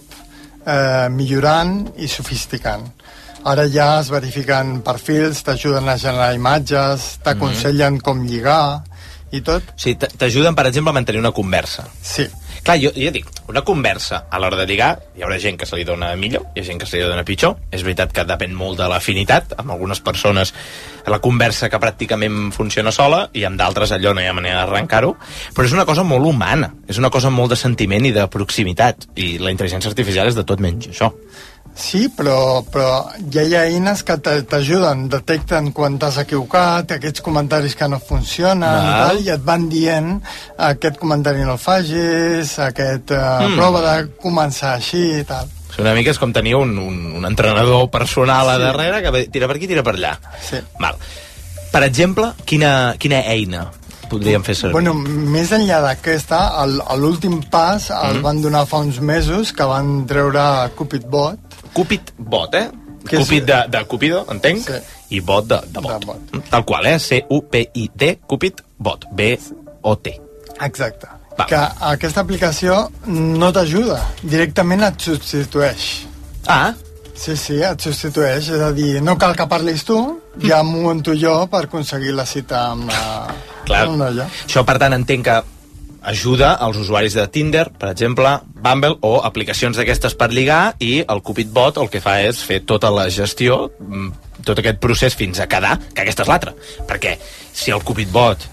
eh, millorant i sofisticant. Ara ja es verifiquen perfils, t'ajuden a generar imatges, t'aconsellen uh-huh. com lligar i tot. Sí, t'ajuden, per exemple, a mantenir una conversa. Sí. Clar, jo, jo dic, una conversa a l'hora de lligar, hi haurà gent que se li dona millor, hi ha gent que se li dona pitjor. És veritat que depèn molt de l'afinitat. Amb algunes persones la conversa que pràcticament funciona sola i amb d'altres allò no hi ha manera d'arrencar-ho. Però és una cosa molt humana, és una cosa molt de sentiment i de proximitat. I la intel·ligència artificial és de tot menys això. Sí, però, però ja hi ha eines que t'ajuden, detecten quan t'has equivocat, aquests comentaris que no funcionen i tal, i et van dient aquest comentari no el facis, aquest uh, mm. prova de començar així i tal. Una mica és com tenir un, un, un entrenador personal a darrere que tira per aquí, tira per allà. Sí. Val. Per exemple, quina, quina eina podríem fer servir? Bueno, més enllà d'aquesta, l'últim pas el mm. van donar fa uns mesos, que van treure CupidBot. CupidBot, eh? Que Cupid és... de, de Cupido, entenc, sí. I bot de, de bot. De bot. Tal qual, eh? C U P I D, CupidBot, B O T. Exacte. Va. Que aquesta aplicació no t'ajuda, directament et substitueix. Ah. Sí, sí, et substitueix, és a dir, no cal que parlis tu, ja m'ho munto jo per aconseguir la cita amb la... Clar, això per tant entenc que ajuda als usuaris de Tinder, per exemple, Bumble o aplicacions d'aquestes per lligar, i el CupidBot el que fa és fer tota la gestió, tot aquest procés fins a quedar, que aquesta és l'altra. Perquè si el CupidBot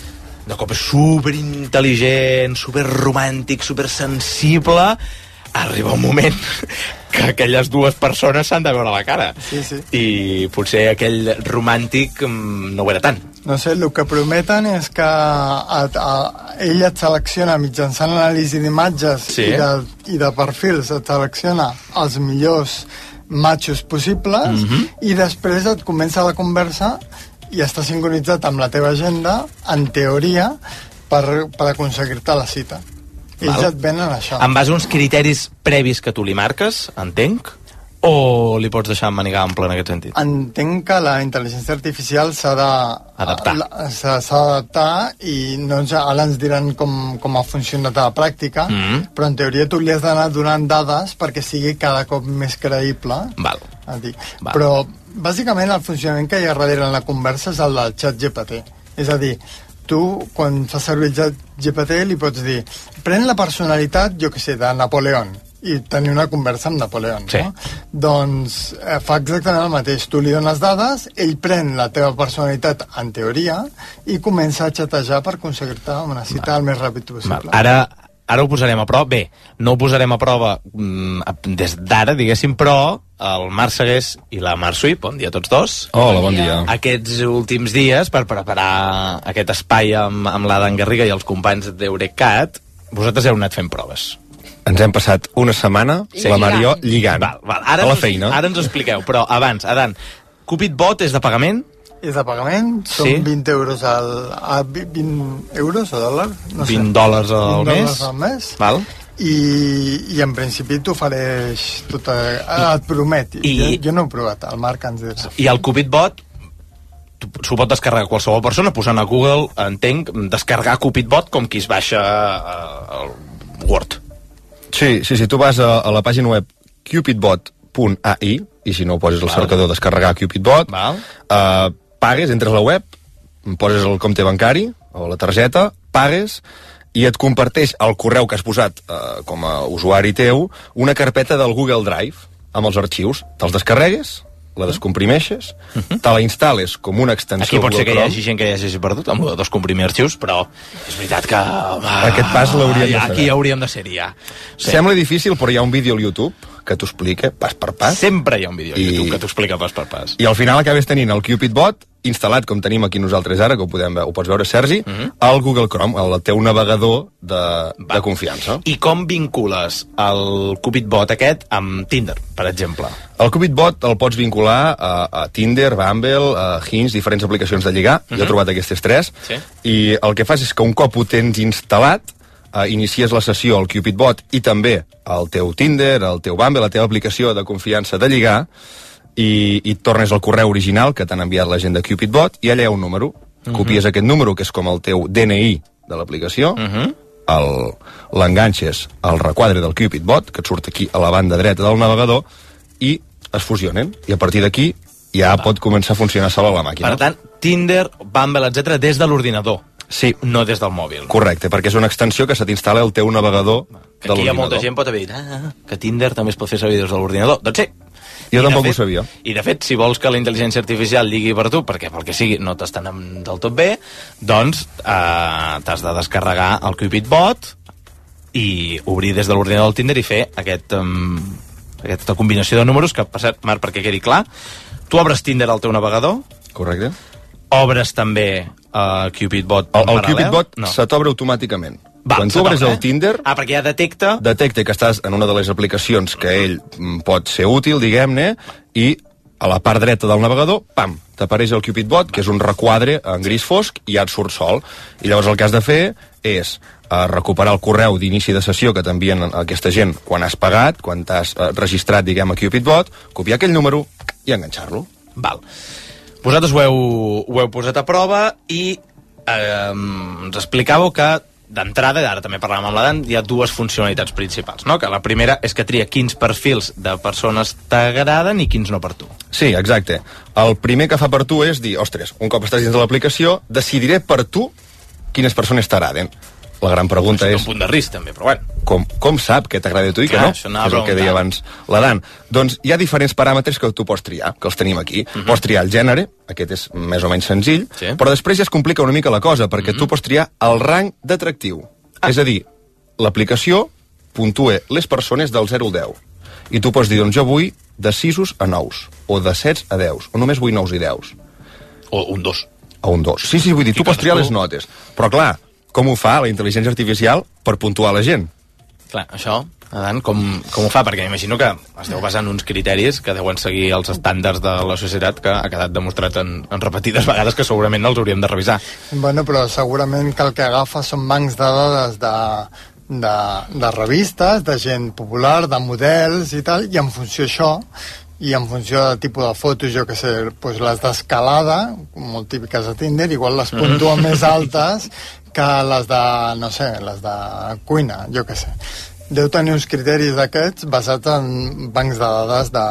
de cop és superintel·ligent, superromàntic, supersensible, arriba un moment que aquelles dues persones s'han de veure la cara. Sí, sí. I potser aquell romàntic no ho era tant. No sé, el que prometen és que a, a, ell et selecciona mitjançant l'anàlisi d'imatges sí. i, de, i de perfils, et selecciona els millors matxos possibles mm-hmm. i després et comença la conversa i està sincronitzat amb la teva agenda, en teoria, per, per aconseguir-te la cita. Ells Val. Et venen això. En base a uns criteris previs que tu li marques, entenc, o li pots deixar manigar ample en aquest sentit? Entenc que la intel·ligència artificial s'ha d'adaptar s'ha d'adaptar i no ens, ara ens diran com, com ha funcionat a la pràctica, mm-hmm. però en teoria tu li has d'anar donant dades perquè sigui cada cop més creïble. Val. A dir. Val. Però bàsicament el funcionament que hi ha darrere en la conversa és el del xat G P T. És a dir, tu quan fas servir el xat G P T li pots dir pren la personalitat, jo què sé, de Napoleón i tenir una conversa amb Napoleón, sí. no? Doncs eh, fa exactament el mateix. Tu li dones dades, ell pren la teva personalitat en teoria i comença a xatejar per aconseguir-te una cita Val. El més ràpid possible. Val. Ara, ara ho posarem a prova. Bé, no ho posarem a prova mm, des d'ara, diguéssim, però el Marc Segués i la Mar Sui, bon dia a tots dos. Hola, bon dia. Aquests últims dies, per preparar aquest espai amb, amb l'Adam Garriga i els companys d'Eurecat, vosaltres heu anat fent proves. Ens hem passat una setmana, sí, la Mar i jo, lligant. Val, val. Ara, a la ens, feina. Ara ens ho expliqueu, però abans, Adán, CupidBot és de pagament? És de pagament, són sí? vint euros al... A vint euros o dòlars? No sé. vint dòlars al vint mes? dòlars al mes. Val. I, i en principi t'ofereix tota... Et promet. I... Jo, jo no he provat, el Marc ens dirà. I el CupidBot s'ho pot descarregar qualsevol persona, posant a Google, entenc, descarregar CupidBot com qui es baixa uh, el Word. Sí, sí, sí, tu vas a, a la pàgina web cupidbot punt a i i si no poses el Val. Cercador descarregar CupidBot, uh, pagues, entres a la web, poses el compte bancari o la targeta, pagues i et comparteix el correu que has posat uh, com a usuari teu una carpeta del Google Drive amb els arxius. Te'ls descarregues, la descomprimeixes, uh-huh. te la instal·les com una extensió. Aquí pot ser que hi Chrome. hagi gent que hi hagi perdut amb el de descomprimir arxius, però és veritat que... Ah, Aquest pas l'hauríem de ja, saber. Aquí hauríem de ser-hi, ja. Sí. Sembla difícil, però hi ha un vídeo al YouTube que t'ho explica pas per pas. Sempre hi ha un vídeo a I... YouTube que t'ho explica pas per pas. I al final acabes tenint el CupidBot instal·lat, com tenim aquí nosaltres ara, que ho, podem, ho pots veure, Sergi, uh-huh. al Google Chrome, el teu navegador de, de confiança. I com vincules el CupidBot aquest amb Tinder, per exemple? El CupidBot el pots vincular a, a Tinder, Bumble, a Hinge, diferents aplicacions de lligar. Uh-huh. Jo he trobat aquestes tres. Sí. I el que fas és que un cop ho tens instal·lat, uh, inicies la sessió al CupidBot i també al teu Tinder, al teu Bumble, la teva aplicació de confiança de lligar, i, i tornes al correu original que t'han enviat la gent de CupidBot i allà hi ha un número. Uh-huh. Copies aquest número, que és com el teu D N I de l'aplicació, uh-huh. l'enganxes al requadre del CupidBot, que et surt aquí a la banda dreta del navegador, i es fusionen. I a partir d'aquí ja Va. pot començar a funcionar sola la màquina. Per tant, Tinder, Bumble, etcètera, des de l'ordinador. Sí. No des del mòbil. Correcte, perquè és una extensió que se t'instal·la al teu navegador de l'ordinador. Aquí hi ha molta gent pot haver dit ah, que Tinder també es pot fer servir des de l'ordinador. Doncs sí. Jo I tampoc fet, ho sabia. I de fet, si vols que la intel·ligència artificial lligui per tu, perquè pel que sigui no t'estan del tot bé, doncs eh, t'has de descarregar el CupidBot i obrir des de l'ordinador del Tinder i fer aquest, um, aquesta combinació de números, que, per cert, Marc, perquè quedi clar, tu obres Tinder al teu navegador. Correcte. Obres també uh, CupidBot en el, el paral·lel. CupidBot no. se t'obre automàticament. Va, Quan tu obres el eh? Tinder... Ah, perquè ja detecta... Detecta que estàs en una de les aplicacions que ell pot ser útil, diguem-ne, i a la part dreta del navegador, pam, t'apareix el CupidBot, que és un requadre en gris fosc, i ja et surt sol. I llavors el que has de fer és uh, recuperar el correu d'inici de sessió que t'envien aquesta gent quan has pagat, quan t'has uh, registrat, diguem, a CupidBot, copiar aquell número i enganxar-lo. Val. Vosaltres ho heu, ho heu posat a prova i eh, ens explicàveu que d'entrada, ara també parlàvem amb l'Adan, hi ha dues funcionalitats principals, no? Que la primera és que tria quins perfils de persones t'agraden i quins no per tu. Sí, exacte. El primer que fa per tu és dir, ostres, un cop estàs dins de l'aplicació, decidiré per tu quines persones t'agraden. La gran pregunta és... un punt de risc, també, però bueno. Com, com sap que t'agrada a tu i que Clar, no? això És anava el que deia abans l'Adan. Doncs hi ha diferents paràmetres que tu pots triar, que els tenim aquí. Uh-huh. Pots triar el gènere, aquest és més o menys senzill, sí. Però després ja es complica una mica la cosa, perquè uh-huh. tu pots triar el rang d'atractiu. Ah. És a dir, l'aplicació puntua les persones del zero al deu. I tu pots dir, doncs jo vull de sis a nou, o de set a deu, o només vull nou i deu. O un dos. O un dos. Sí, sí, vull dir, tu pots triar les notes. Però clar, com ho fa la intel·ligència artificial per puntuar la gent? Clar, això, Adan, com, com ho fa? Perquè m'imagino que es deu basar en uns criteris que deuen seguir els estàndards de la societat, que ha quedat demostrat en, en repetides vegades que segurament els hauríem de revisar. Bueno, però segurament que el que agafa són bancs de dades de, de, de revistes, de gent popular, de models i tal, i en funció d'això, i en funció del tipus de fotos, jo que sé, doncs les d'escalada, molt típiques a Tinder, igual les puntua mm. més altes que les de, no sé, les de cuina, jo que sé. Deu tenir uns criteris d'aquests basats en bancs de dades de...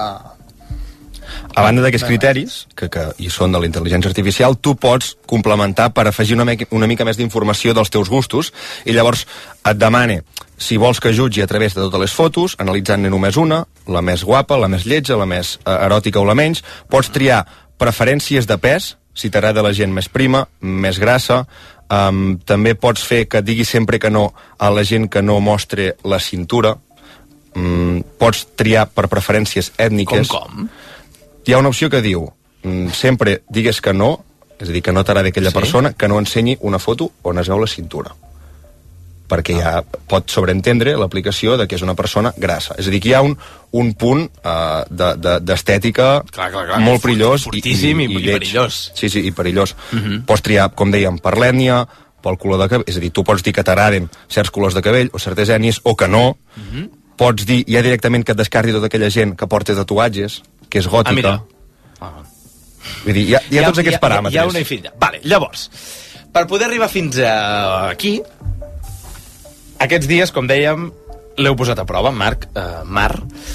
A banda d'aquests criteris, que, que hi són de la intel·ligència artificial, tu pots complementar per afegir una, meca, una mica més d'informació dels teus gustos, i llavors et demane si vols que jutgi a través de totes les fotos, analitzant-ne només una, la més guapa, la més lletja, la més eh, eròtica o la menys. Pots triar preferències de pes, si t'agrada la gent més prima, més grassa. Um, també pots fer que digui sempre que no a la gent que no mostre la cintura. Um, pots triar per preferències ètniques. Com, com? Hi ha una opció que diu um, sempre digues que no, és a dir, que no t'agrada aquella sí? persona, que no ensenyi una foto on es veu la cintura, perquè ja pot sobreentendre l'aplicació de que és una persona grassa. És a dir, que hi ha un, un punt uh, d'estètica de, de, molt perillós. Fortíssim i, i, i, i perillós. Sí, sí, i perillós. Uh -huh. Pots triar, com dèiem, per l'ètnia, pel color de cabell, és a dir, tu pots dir que t'agraden certs colors de cabell o certes ètnies, o que no. Uh -huh. Pots dir ja directament que et descarti tota aquella gent que porta tatuatges, que és gòtica. Ah, mira. Ah. Vull dir, hi ha, hi ha, hi ha tots aquests hi ha, paràmetres. Hi ha una i filla. Vale, llavors, per poder arribar fins a aquí, aquests dies, com dèiem, l'heu posat a prova, Marc, uh, Mar.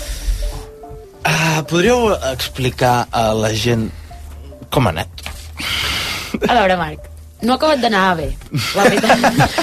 Uh, podríeu explicar a la gent com ha anat? A veure, Marc, no ha acabat d'anar bé. La veritat,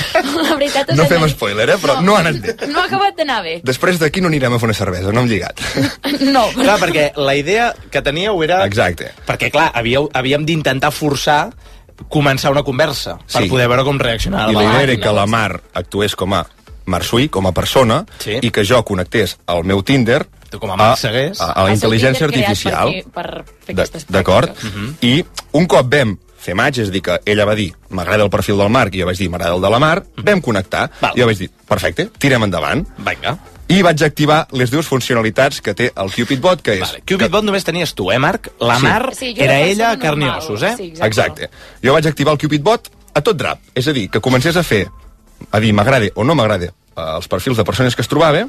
la veritat és no fem spoiler, eh? Però no, no ha anat bé. No ha acabat d'anar bé. Després d'aquí no anirem a fer una cervesa, no hem lligat. No. Clar, perquè la idea que teníeu era... Exacte. Perquè, clar, havíeu, havíem d'intentar forçar començar una conversa per Sí. poder veure com reaccionava. I la idea era que la Mar actués com a Marsui, com a persona, Sí. i que jo connectés al meu Tinder Tu com a Marc segués. a, a la El seu intel·ligència Tinder creat artificial. Per, per fer D- aquestes D'acord? pràctiques. I un cop vam fer match, és a dir, que ella va dir m'agrada el perfil del Marc i jo vaig dir m'agrada el de la Mar, vam connectar, i jo vaig dir perfecte, tirem endavant. Vinga. I vaig activar les dues funcionalitats que té el Cupidbot, que és... Vale. Cupidbot només tenies tu, eh, Marc? La Sí. Mar Sí, jo era era ella, persona carn i normal. ossos, eh? Sí, exacte. Exacte. Jo vaig activar el Cupidbot a tot drap. És a dir, que comencés a fer, a dir m'agrada o no m'agrada eh, els perfils de persones que es trobava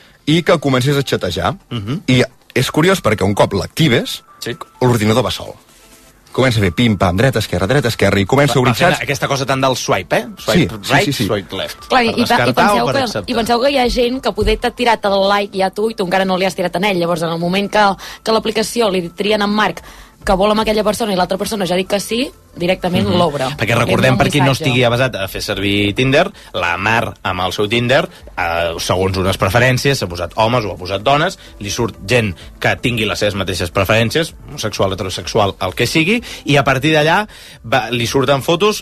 i que comencés a xatejar. Mhm. I és curiós perquè un cop l'actives, Sí. l'ordinador va sol. Comença a fer pim-pam, dreta, esquerra, dreta, esquerra, i comença a obrir Va fent xats. aquesta cosa tant del swipe, eh? Swipe Sí, sí, right, sí, sí. swipe left. Clar, i, Per i, i, descartar penseu o per que, acceptar. I penseu que hi ha gent que poder t'ha tirat el like ja tu i tu encara no li has tirat a ell. Llavors, en el moment que, que l'aplicació li trien en Marc que vol amb aquella persona i l'altra persona ja dic que sí, directament Mhm. l'obre. Perquè recordem, per qui no estigui avasat a fer servir Tinder, la Mar, amb el seu Tinder, eh, segons unes preferències, s'ha posat homes o ha posat dones, li surt gent que tingui les seves mateixes preferències, sexual, heterosexual, el que sigui, i a partir d'allà va- li surten fotos,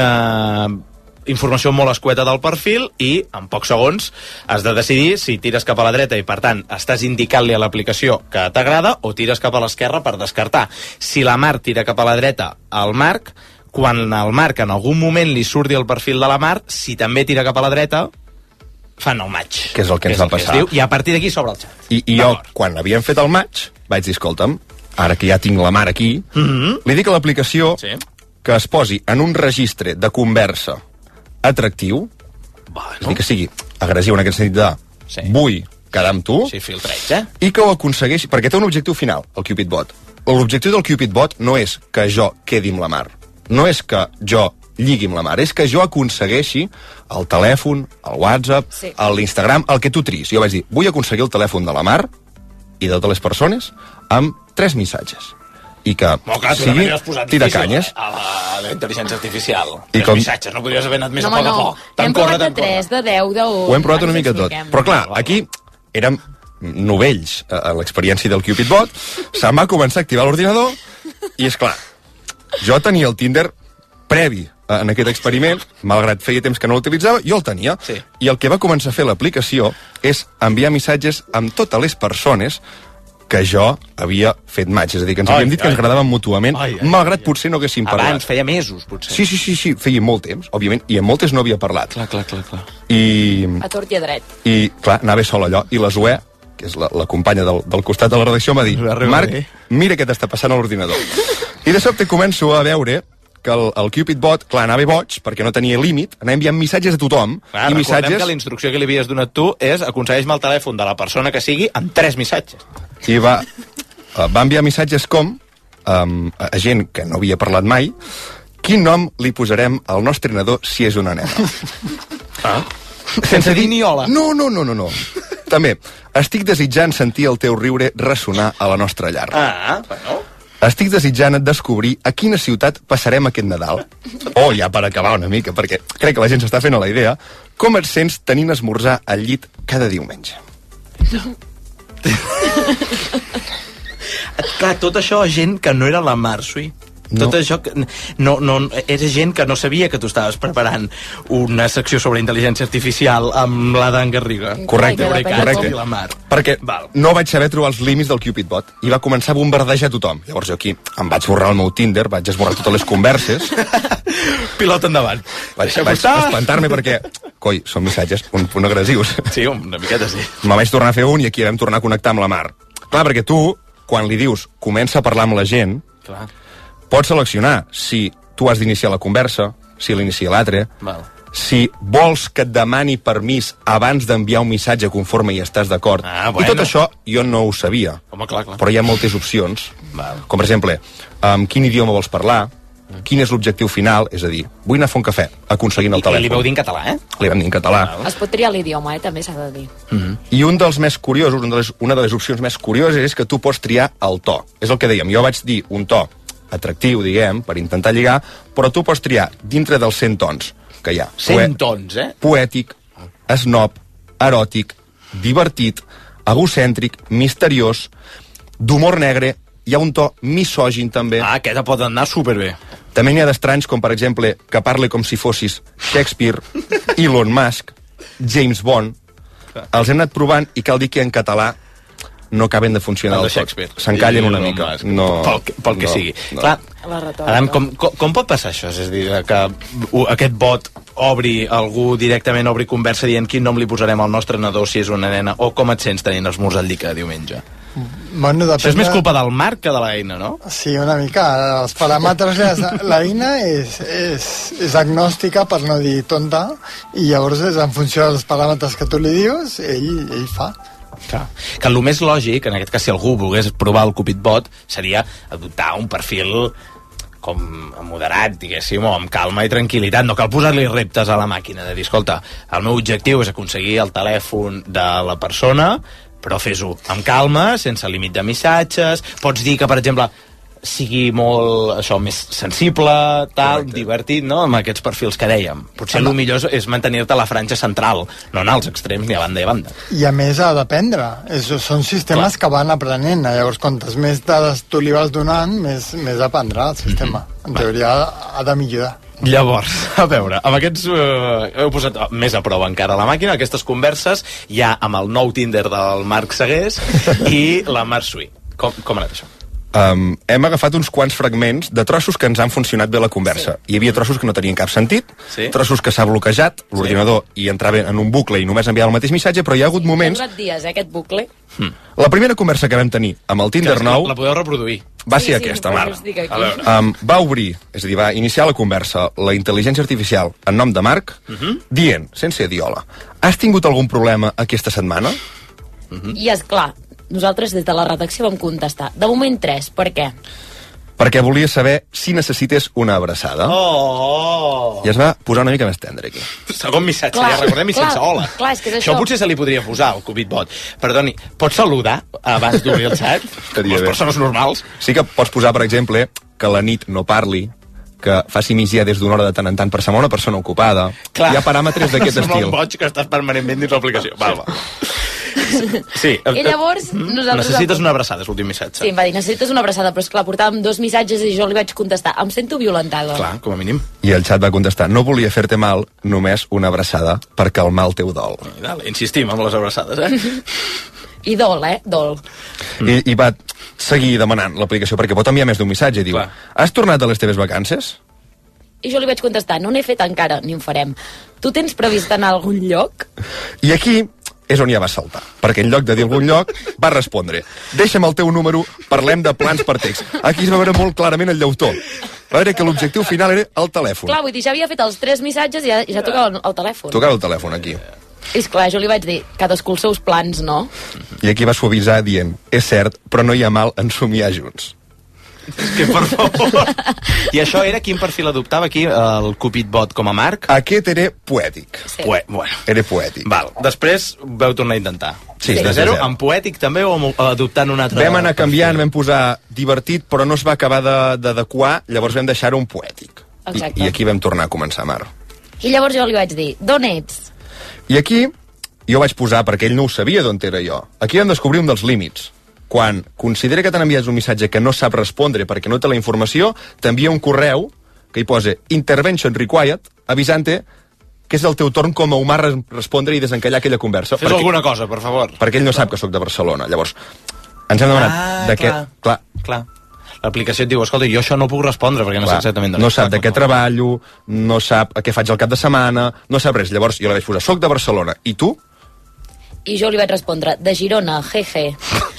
una informació molt escueta del perfil, i en pocs segons has de decidir si tires cap a la dreta i, per tant, estàs indicant-li a l'aplicació que t'agrada, o tires cap a l'esquerra per descartar. Si la Mar tira cap a la dreta al Marc, quan al Marc en algun moment li surti el perfil de la Mar, si també tira cap a la dreta, fan el match. Que és el que ens va passar. Diu, I a partir d'aquí s'obre el xat. I, i jo, quan havíem fet el match, vaig dir, escolta'm, ara que ja tinc la Mar aquí, Mhm. li dic a l'aplicació Sí. que es posi en un registre de conversa atractiu, bueno. és a dir, que sigui agressiu en aquest sentit de Sí. vull quedar amb tu, Sí, filtreig, eh? i que ho aconsegueixi, perquè té un objectiu final, el Cupidbot. L'objectiu del Cupidbot no és que jo quedi amb la Mar, no és que jo lligui amb la Mar, és que jo aconsegueixi el telèfon, el WhatsApp, Sí. l'Instagram, el que tu tris. Jo vaig dir, vull aconseguir el telèfon de la Mar i de totes les persones amb tres missatges. I que Molt clar, tu sigui també has posat tira difícil, canyes. eh, a la, a la intel·ligència artificial. I I com- missatges, no podries haver anat més No, a poc home, a no. poc. Hem Tant provat corre, de tant corre. tres, de deu, de un... Ho hem provat una Ara ens mica tot. expliquem. Però clar, aquí érem novells a a l'experiència del Cupidbot, se'm va començar a activar l'ordinador i, és clar, jo tenia el Tinder previ en aquest experiment, malgrat feia temps que no l'utilitzava, jo el tenia. Sí. I el que va començar a fer l'aplicació és enviar missatges amb totes les persones que jo havia fet match. És a dir, que ens Ai, havíem dit que ai. ens agradaven mútuament, Ai, ai, malgrat potser no haguéssim parlat. Abans, feia mesos, potser. Sí, sí, sí, sí, feia molt temps, òbviament, i amb moltes no havia parlat. Clar, clar, clar, clar. I, A tort i a dret. i clar, anava sol allò, i la Zoè, que és la, la companya del, del costat de la redacció, m'ha dit, Marc, mira què t'està passant a l'ordinador. I de sobte començo a veure que el, el Cupidbot, clar, anava boig, perquè no tenia límit, anava enviant missatges a tothom, Clar, i recordem missatges... que la instrucció que li havies donat tu és aconsegueix-me el telèfon de la persona que sigui amb tres missatges. I va, va enviar missatges com, um, a, a gent que no havia parlat mai, quin nom li posarem al nostre nadó si és una nena? Ah. Sense dir ni hola. No, no, no, no, no. També, estic desitjant sentir el teu riure ressonar a la nostra llar. Ah, bueno. Estic desitjant descobrir a quina ciutat passarem aquest Nadal. Oh, ja per acabar una mica, perquè crec que la gent s'està fent a la idea. Com et sents tenint esmorzar al llit cada diumenge? Clar, tot això gent que no era la Marsui. No. Tot això que no, no, era gent que no sabia que tu estaves preparant una secció sobre intel·ligència artificial amb l'Adam Garriga. Correcte, Correcte, correcte. I la Mar. Perquè Val. no vaig saber trobar els límits del Cupidbot i va començar a bombardejar tothom. Llavors jo aquí em vaig borrar el meu Tinder, vaig esborrar totes les converses. Pilot endavant. Vaig, Deixeu vaig estar. espantar-me perquè, coi, són missatges un punt agressius. Sí, una miqueta sí. Me vaig tornar a fer un i aquí vam tornar a connectar amb la Mar. Clar, perquè tu, quan li dius comença a parlar amb la gent, Clar. pots seleccionar si tu has d'iniciar la conversa, si l'inicia l'altre, Val. si vols que et demani permís abans d'enviar un missatge conforme hi estàs d'acord. Ah, I bueno. tot això jo no ho sabia. Home, clar, clar. Però hi ha moltes opcions. Val. Com, per exemple, amb quin idioma vols parlar, quin és l'objectiu final, és a dir, vull anar a fer un cafè, aconseguint el I telèfon. li vau dir en català, eh? Li vam dir en català. Es pot triar l'idioma, eh? També s'ha de dir. I un dels més curiosos, una de, les, una de les opcions més curioses és que tu pots triar el to. És el que dèiem, jo vaig dir un to atractiu, diguem, per intentar lligar, però tu pots triar dintre dels cent tons que hi ha. cent tons, eh? Poètic, snob, eròtic, divertit, egocèntric, misteriós, d'humor negre, hi ha un to misògin també. Ah, aquest pot anar superbé. També n'hi ha d'estranys com, per exemple, que parli com si fossis Shakespeare, Elon Musk, James Bond. Els hem anat provant i cal dir que en català no acaben de funcionar el del de tot. Shakespeare. S'encallen una Elon mica. Musk. No, pel, que- pel que no, sigui. no. Clar, La retòrica. Adam, com, com, com pot passar això? És a dir, que u- aquest bot obri, algú directament obri conversa dient quin nom li posarem al nostre nadó si és una nena, o com et sents tenint esmorzar al dica diumenge? Bueno, Això és depèn més de- culpa del Marc que de l'eina, no? Sí, una mica. Els paràmetres, les- l'eina és, és, és agnòstica, per no dir tonta, i llavors és en funció dels paràmetres que tu li dius, ell, ell fa. Clar. Que el més lògic, en aquest cas si algú volgués provar el Cupid Bot, seria adoptar un perfil com moderat, diguéssim, o amb calma i tranquil·litat. No cal posar-li reptes a la màquina, de dir, escolta, el meu objectiu és aconseguir el telèfon de la persona, però fes-ho amb calma, sense límit de missatges. Pots dir que, per exemple, sigui molt, això, més sensible, tal, correcte, divertit, no?, amb aquests perfils que dèiem. Potser el millor és- és mantenir-te a la franja central, no anar als extrems ni a banda i a banda. I a més ha d'aprendre. És, són sistemes Clar. que van aprenent. Llavors, quantes més dades tu li vas donant, més, més aprendrà el sistema. Mm-hmm. En teoria ha, ha de millorar. Llavors, a veure, amb aquests eh, heu posat més a prova encara la màquina, aquestes converses, ja amb el nou Tinder del Marc Segués i la Mar Sui. Com, com ha anat això? Um, hem agafat uns quants fragments de trossos que ens han funcionat bé la conversa. Sí. Hi havia trossos que no tenien cap sentit, sí. trossos que s'ha bloquejat l'ordinador sí. i entrava en un bucle i només enviava el mateix missatge, però hi ha hagut moments... Ha durat dies, eh, aquest bucle. Hmm. La primera conversa que vam tenir amb el Tinder nou La podeu reproduir. va Sí, ser sí, aquesta, però Marc. us dic aquí. A veure. Um, va obrir, és a dir, va iniciar la conversa la intel·ligència artificial en nom de Marc, Uh -huh. dient, sense diola, has tingut algun problema aquesta setmana? Uh -huh. I és clar, nosaltres des de la redacció vam contestar. De moment tres, per què? Perquè volia saber si necessites una abraçada. Oh! I es va posar una mica més tendre aquí. Segon missatge, Clar, ja recordem, i clar, sense hola. clar, és que és això. això. Potser se li podria posar al Cupid Bot. Perdoni, pots saludar abans d'obrir el xat? Estaria Les bé. persones normals. Sí que pots posar, per exemple, que la nit no parli, que faci migdia des d'una hora de tant en tant per ser una persona ocupada. Clar. Hi ha paràmetres d'aquest Sembla estil. un boig que estàs permanentment dins l'aplicació. Val, va. Sí. I llavors, nosaltres... Necessites una abraçada, és l'últim missatge. Sí, em va dir, necessites una abraçada, però esclar, portàvem dos missatges i jo li vaig contestar, em sento violentada. Clar, com a mínim. I el xat va contestar, no volia fer-te mal, només una abraçada per calmar el teu dol. I dale, insistim amb les abraçades, eh? I dol, eh? Dol. Mm. I, I va seguir demanant l'aplicació, perquè pot enviar més d'un missatge. Diu, Clar. has tornat a les teves vacances? I jo li vaig contestar, no n'he fet encara, ni en farem. Tu tens previst anar a algun lloc? I aquí és on ja va saltar, perquè en lloc de dir algun lloc va respondre, deixa'm el teu número, parlem de plans per text. Aquí es va veure molt clarament el llautó. Va veure que l'objectiu final era el telèfon. Clar, vull dir, ja havia fet els tres missatges i ja, ja tocava el, el telèfon. Tocava el telèfon aquí. I esclar, jo li vaig dir, cadascú els seus plans, no? I aquí va suavitzar dient, és cert, però no hi ha mal en somiar junts. Que per favor. I això era quin perfil adoptava aquí el Cupid Bot com a Marc? Aquest era poètic. Sí. Poe bueno. Era poètic. Val. Després vau tornar a intentar. Sí, de des de zero, zero. amb poètic també o amb, adoptant un altre... Vam anar canviant, vam posar divertit, però no es va acabar de- d'adequar, llavors vam deixar-ho un poètic. Exacte. I, I aquí vam tornar a començar, Mar. I llavors jo li vaig dir, d'on ets? I aquí jo vaig posar, perquè ell no ho sabia d'on era jo, aquí vam descobrir un dels límits. Quan considera que t'han enviat un missatge que no sap respondre perquè no té la informació, t'envia un correu que hi posa intervention required, avisant-te que és el teu torn com a humà res- respondre i desencallar aquella conversa. Fes alguna cosa, per favor. Perquè ell no sap que sóc de Barcelona. Llavors, ens hem demanat Ah, de què... clar. Clar, Clar. L'aplicació et diu, escolta, jo això no puc respondre perquè no clar, sé exactament... no sap de què treballo, no sap a què faig el cap de setmana, no sap res. Llavors jo li vaig posar, soc de Barcelona. I tu? I jo li vaig respondre, de Girona, jeje.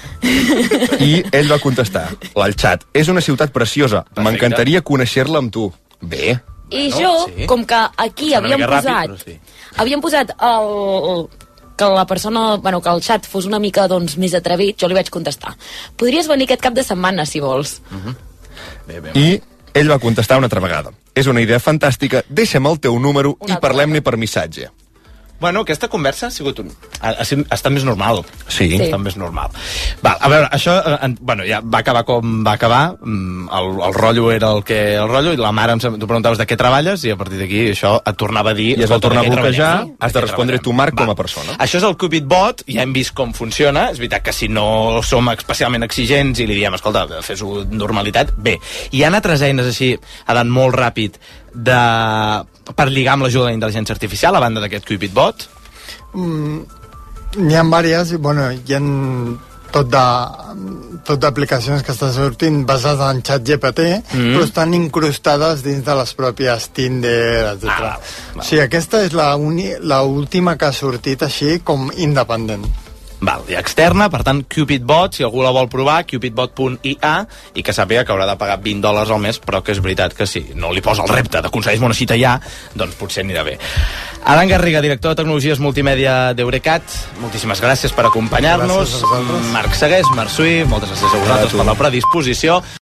I ell va contestar, al xat, és una ciutat preciosa, m'encantaria conèixer-la amb tu. Bé. I No, jo, sí. com que aquí Sona una havíem mica ràpid, posat... però sí. Havíem posat el, el, que la persona, bueno, que el xat fos una mica, doncs, més atrevit, jo li vaig contestar. Podries venir aquest cap de setmana, si vols. Bé, bé. I ell va contestar una altra vegada. És una idea fantàstica, deixa'm el teu número Una i parlem-ne per missatge. Bueno, aquesta conversa ha sigut un... Ha, ha, ha estat més normal. Sí. Ha estat més normal. Va, a veure, això, eh, bueno, ja va acabar com va acabar, el, el rotllo era el que el rotllo, i la mare em tu preguntaves de què treballes, i a partir d'aquí això et tornava a dir... I es va tornar a bloquejar, has de respondre tu, Marc, va. com a persona. Això és el Cupid Bot, ja hem vist com funciona, és veritat que si no som especialment exigents i li diem, escolta, fes-ho normalitat, bé. Hi ha altres eines així, anant molt ràpid, de... per lligar amb l'ajuda de la intel·ligència artificial, a banda d'aquest Cupid Bot? Mm, n'hi ha diverses, i bueno, hi ha tot de tot d'aplicacions que estan sortint basades en ChatGPT, mm. però estan incrustades dins de les pròpies Tinder, etcètera. Ah, o sigui, aquesta és la, uni, la última que ha sortit així com independent. Val, i externa, per tant, Cupid Bot, si algú la vol provar, cupid bot punt i a, i que sàpiga que haurà de pagar vint dòlars al mes, però que és veritat que si no li posa el repte d'aconseguir-me una cita ja, doncs potser anirà bé. Aran Garriga, director de Tecnologies Multimèdia d'Eurecat, moltíssimes gràcies per acompanyar-nos. Marc Segués, Marc Sui, moltes gràcies a vosaltres per la predisposició.